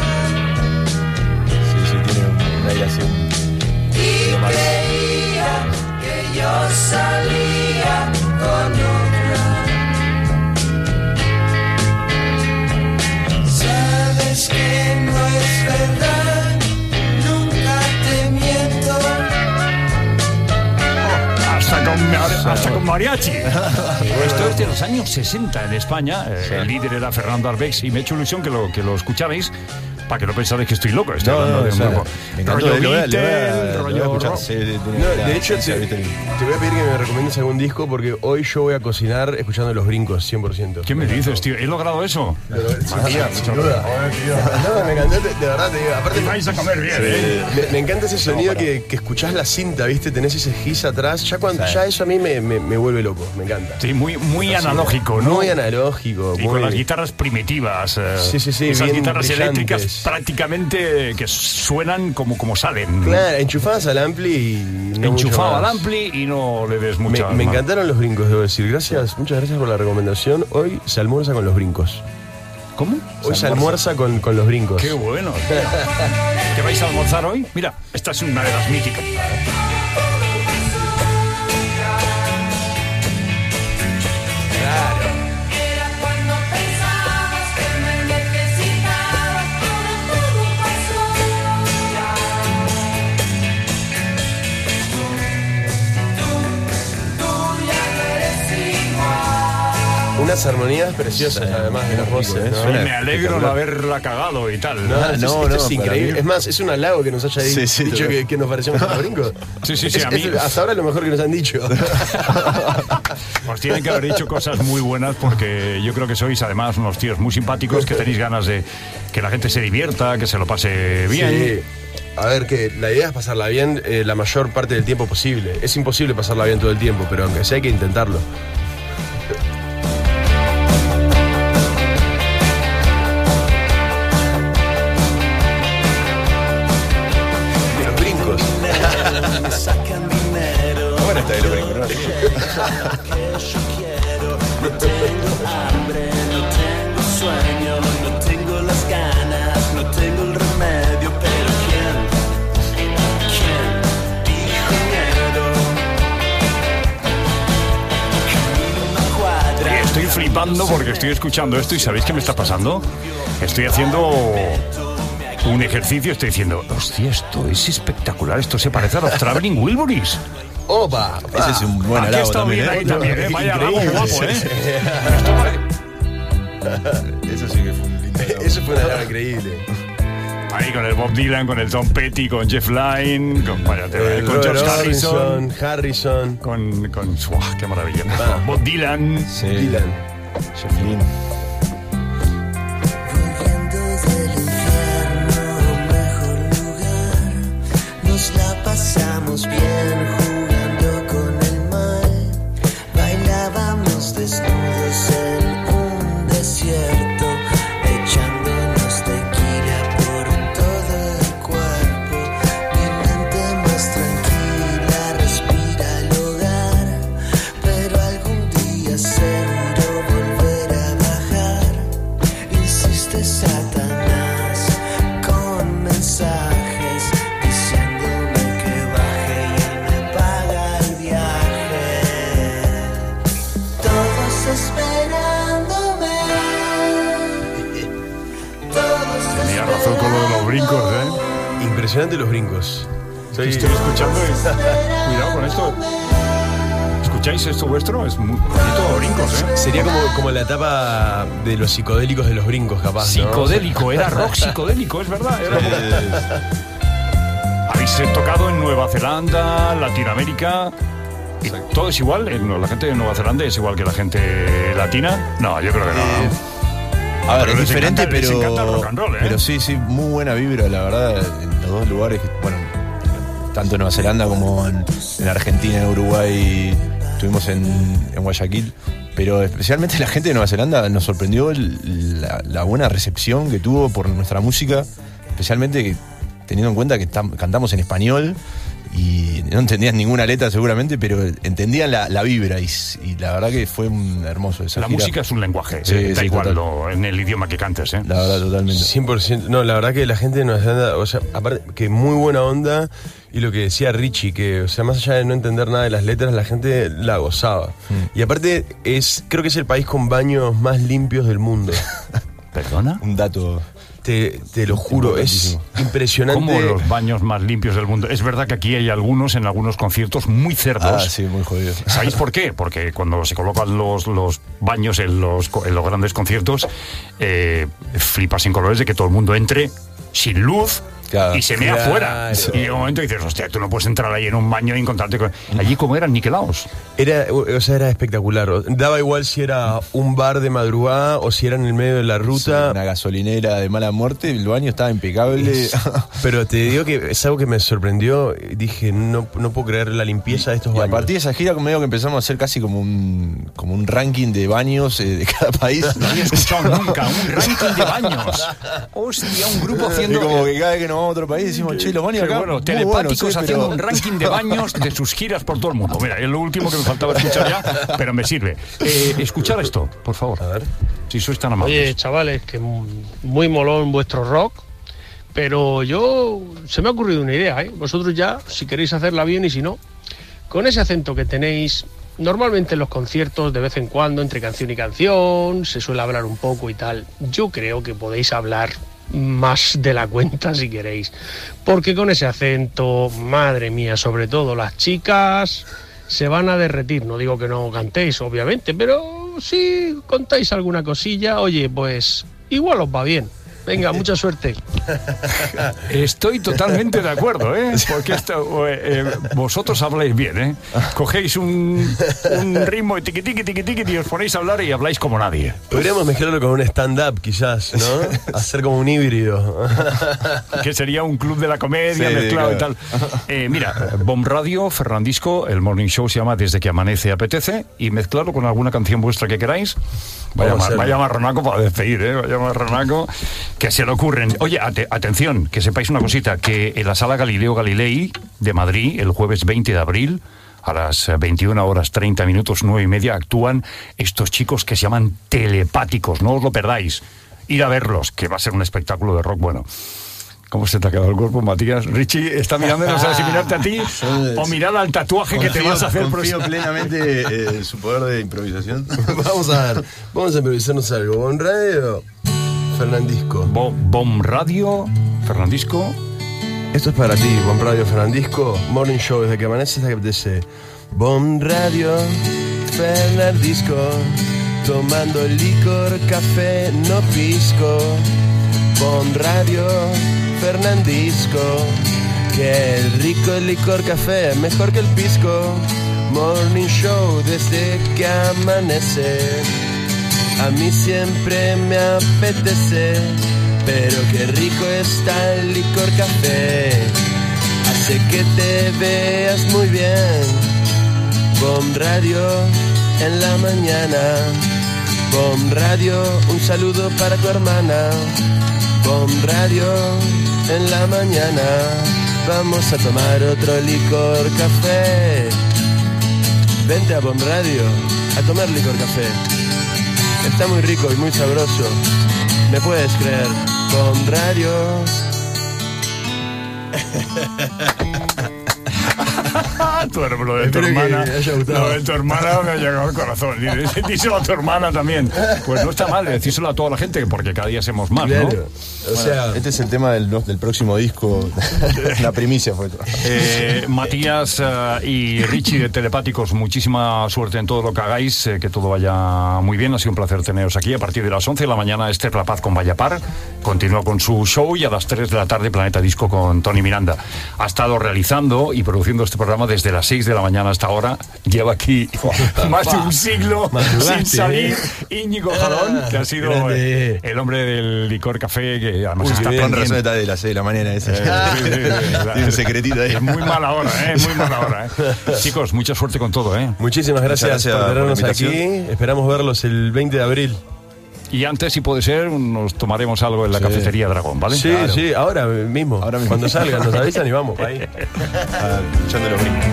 Sí, sí, tiene un aire así. un- Y Lo más. creía que yo salía con otra. Sabes que no es verdad, nunca te miento. Hasta con, mar- hasta con mariachi. Esto es de los años sesenta en España. Eh, El líder era Fernando Arbex y me ha hecho ilusión que lo, que lo escucharais para que no pensarais que estoy loco. Estoy No, hablando no, de o un sea, grupo. me encantó. Rollo Le voy a- le voy a- Beatle, le voy a rollo escuchar. rock. Sí, de- de- No, la- de hecho, sí, te, Beatle. te voy a pedir que me recomiendes algún disco porque hoy yo voy a cocinar escuchando Los Brincos, cien por ciento. ¿Qué me dices, tío? ¿He logrado eso? Pero, sí, sin duda. No, me encantó, de, de verdad te digo. Aparte, Vais a comer bien, ¿eh? me, me encanta ese sonido que, que escuchás la cinta, ¿viste? Tenés ese gis atrás. Ya, cuando, ya eso a mí me, me, me vuelve loco, me encanta. Sí, muy, muy analógico, ¿no? Muy analógico. Y muy... con las guitarras primitivas. eh, Sí, sí, sí, Esas bien guitarras brillantes. eléctricas prácticamente que suenan como, como salen. Claro, enchufadas al ampli y no Enchufado mucho al más. ampli y no le des Me, mucha... me encantaron los brincos, debo decir. Gracias, muchas gracias por la recomendación. Hoy se almuerza con los brincos. ¿Cómo? Hoy se almuerza con, con los brincos. Qué bueno. tío. ¿Qué vais a almorzar hoy? Mira, esta es una de las míticas. Era cuando pensabas que me necesitabas, todo, todo pasó ya. Tú, tú ya no eres igual. Unas armonías preciosas, además de las voces. ¿eh? ¿no? Suena Me alegro de espectacular. haberla cagado y tal. No, Ah, esto es- no, esto no, es para increíble. mí- Es más, es un halago que nos haya di- Sí, sí, dicho total. que, que nos parecemos a los brincos. Sí, sí, sí, Es- a mí- es hasta ahora lo mejor que nos han dicho. Os tienen que haber dicho cosas muy buenas porque yo creo que sois además unos tíos muy simpáticos que tenéis ganas de que la gente se divierta, que se lo pase bien. Sí. A ver, que la idea es pasarla bien eh, la mayor parte del tiempo posible. Es imposible pasarla bien todo el tiempo, pero aunque sea hay que intentarlo. De los brincos. Me sacan dinero. Bueno, está de los brincos, ¿no? Que yo quiero. No tengo hambre, no tengo sueño, no tengo las ganas, no tengo el remedio, pero ¿quién? ¿Quién dijo miedo? Camino una cuadra. Oye, estoy flipando porque estoy escuchando esto y ¿sabéis qué me está pasando? Estoy haciendo un ejercicio, estoy diciendo, hostia, esto es espectacular, esto se parece a los Traveling Wilburys. ¡Opa! Ese es un buen Aquí halago está también, bien ¿eh? ahí también, ¿eh? Vaya halago Increíble. guapo, ¿eh? Eso sí que fue un lindo halago. Eso fue una halago increíble. Ahí con el Bob Dylan, con el Tom Petty, con Jeff Lynne, con, vaya, te- El con Robert George Harrison, Harrison, Harrison, con... con ¡Uah, qué maravilla! Ah. Bob Dylan. Sí. Dylan. Jeff Lynne. Huyendo del infierno, mejor lugar. Nos la pasamos bien jugando con el mal. Bailábamos desnudos en un desierto, echándonos tequila por todo el cuerpo. Mi mente más tranquila respira el hogar, pero algún día seguro volverá a bajar. Insiste Satanás, esperándome. Tenía razón con lo de los brincos, ¿eh? Impresionante los brincos. Estoy, estoy escuchando y... Cuidado con esto. ¿Escucháis esto vuestro? Es muy bonito, brincos, ¿eh? Sería como, como la etapa de los psicodélicos de los brincos, capaz, ¿no? Psicodélico, era rock psicodélico, es verdad. Era... Habéis tocado en Nueva Zelanda, Latinoamérica... ¿Y todo es igual? ¿La gente de Nueva Zelanda es igual que la gente latina? No, yo creo que no, ¿no? A ver, Pero es diferente, encanta- les pero, encanta el rock and roll, ¿eh? pero sí, sí, muy buena vibra, la verdad, en los dos lugares, que, bueno, tanto en Nueva Zelanda como en, en Argentina, en Uruguay, estuvimos en, en Guayaquil, pero especialmente la gente de Nueva Zelanda nos sorprendió el- la, la buena recepción que tuvo por nuestra música, especialmente teniendo en cuenta que tam- cantamos en español y no entendían ninguna letra seguramente, pero entendían la, la vibra y, y la verdad que fue un hermoso esa La gira. música es un lenguaje, Sí, eh, da sí, igual total. lo- en el idioma que cantes, ¿eh? La verdad, totalmente. cien por ciento. No, la verdad que la gente de Nueva Zelanda, o sea, aparte que muy buena onda, y lo que decía Richie, que, o sea, más allá de no entender nada de las letras, la gente la gozaba. Mm. Y aparte, es creo que es el país con baños más limpios del mundo. ¿Perdona? Un dato. Te, te lo juro, es impresionante. Como los baños más limpios del mundo. Es verdad que aquí hay algunos, en algunos conciertos, muy cerdos. Ah, sí, muy jodido. ¿Sabéis por qué? Porque cuando se colocan los, los baños en los, co- en los grandes conciertos, eh, flipas en colores de que todo el mundo entre sin luz. Claro. Y se mea Claro. afuera. Y de un momento dices, hostia, tú no puedes entrar ahí en un baño y encontrarte con... Allí como eran niquelados. Era, o sea, era espectacular. Daba igual si era un bar de madrugada o si era en el medio de la ruta. Una gasolinera de mala muerte, el baño estaba impecable. Pero te digo que es algo que me sorprendió. Dije, no, no puedo creer la limpieza de estos Y a baños. partir de esa gira, medio que empezamos a hacer casi como un, como un ranking de baños eh, de cada país. No había escuchado nunca un ranking de baños. Hostia, un grupo Y haciendo... como que cada vez que nos vamos a otro país decimos, che, los baños Qué acá. bueno, muy telepáticos buenos, eh, haciendo pero- un ranking de baños de sus giras por todo el mundo. Mira, es lo último que me faltaba escuchar ya, pero me sirve. Eh, escuchar esto, por favor. A ver. Si sois tan amables. Oye, chavales, que muy molón vuestro rock, pero yo se me ha ocurrido una idea, ¿eh? Vosotros ya, si queréis hacerla bien y si no, con ese acento que tenéis, normalmente en los conciertos, de vez en cuando, entre canción y canción, se suele hablar un poco y tal. Yo creo que podéis hablar más de la cuenta si queréis, porque con ese acento, madre mía, sobre todo las chicas se van a derretir. No digo que no cantéis, obviamente, pero si contáis alguna cosilla, oye, pues igual os va bien. Venga, mucha suerte. Estoy totalmente de acuerdo, ¿eh? Porque esto, eh, eh, vosotros habláis bien, ¿eh? Cogéis un, un ritmo de tiqui tiqui tiqui tiqui y os ponéis a hablar y habláis como nadie. Podríamos mezclarlo con un stand-up, quizás, ¿no? Hacer como un híbrido. Que sería un club de la comedia Sí, mezclado claro. y tal. Eh, mira, Bomb Radio, Fernandisco, el morning show se llama Desde que amanece apetece, y mezclarlo con alguna canción vuestra que queráis. Vaya, Vamos a ma- hacerlo. vaya marronaco para despedir, ¿eh? Vaya marronaco que se le ocurren. Oye, ate- atención, que sepáis una cosita, que en la sala Galileo Galilei de Madrid, el jueves veinte de abril, a las veintiuna horas treinta minutos, nueve y media, actúan estos chicos que se llaman Telepáticos. No os lo perdáis. Ir a verlos, que va a ser un espectáculo de rock bueno. ¿Cómo se te ha quedado el cuerpo, Matías? Richie está mirando, no sabe si mirarte a ti o mirar al tatuaje que te vas a hacer. Confío próximo. plenamente eh, en su poder de improvisación. Vamos a ver, vamos a improvisarnos algo. Bon Radio, Fernandisco. Bo- Bomb Radio, Fernandisco. Esto es para ti, Bon Radio Fernandisco. Morning Show desde que amanece hasta que apetece. Bon Radio Fernandisco. Tomando licor, café, no pisco. Bon Radio Fernandisco. Que el rico el licor café, mejor que el pisco. Morning Show desde que amanece. A mí siempre me apetece, pero qué rico está el licor café. Hace que te veas muy bien. Bomb Radio en la mañana. Bomb Radio, un saludo para tu hermana. Bomb Radio en la mañana. Vamos a tomar otro licor café. Vente a Bomb Radio a tomar licor café. Está muy rico y muy sabroso. ¿Me puedes creer? Bomb Radio. Bueno, lo de tu hermana, lo de tu hermana me ha llegado al corazón. Díselo a tu hermana también. Pues no está mal decírselo a toda la gente, porque cada día somos más, ¿no? Claro. O sea, bueno, este es el tema del, del próximo disco. La primicia fue. Eh, Matías uh, y Richie de Telepáticos, muchísima suerte en todo lo que hagáis, eh, que todo vaya muy bien. Ha sido un placer teneros aquí. A partir de las once de la mañana, Esther La Paz con Vallapar continúa con su show, y a las tres de la tarde Planeta Disco con Tony Miranda. Ha estado realizando y produciendo este programa desde las seis de la mañana hasta ahora. Lleva aquí más de un siglo sin salir. Íñigo Jalón, que ha sido eh, el hombre del licor café, que además Uy, está bien, pendiente. razón está de las seis de la mañana ese. Eh, sí, sí, sí, Tiene un secretito ahí. Es muy mala hora, ¿eh? Muy mala hora, ¿eh? Chicos, mucha suerte con todo, ¿eh? Muchísimas gracias, gracias por tenernos por la aquí. Esperamos verlos el veinte de abril. Y antes, si puede ser, nos tomaremos algo en la sí. cafetería Dragón, ¿vale? Sí, claro. sí, ahora mismo. Ahora mismo. Cuando salgan, nos avisan y vamos. Ahí. Ah, echando los brincos.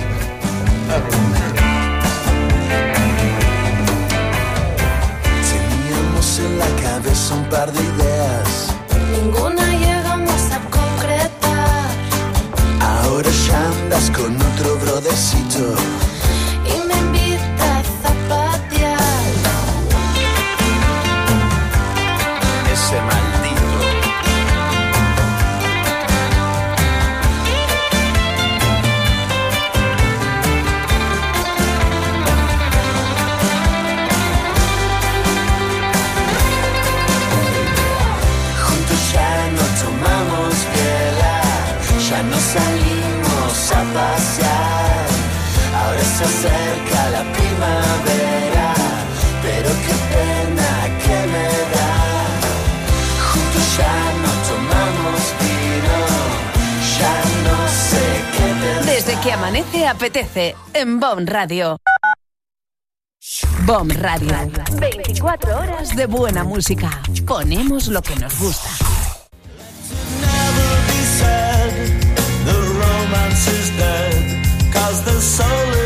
Teníamos en la cabeza un par de ideas. Ninguna llegamos a concretar. Ahora ya andas con otro brodecito. Y me invita a zapatear. Ese maldito. Juntos ya no tomamos vela, ya no salimos a pasear. Ahora se acerca la primavera, pero qué pena que me da. Ya no tomamos vino, ya no sé qué pensar. Desde que amanece apetece en BOM Radio. BOM Radio. veinticuatro horas de buena música. Ponemos lo que nos gusta. Never be said, the romance is dead, 'cause the soul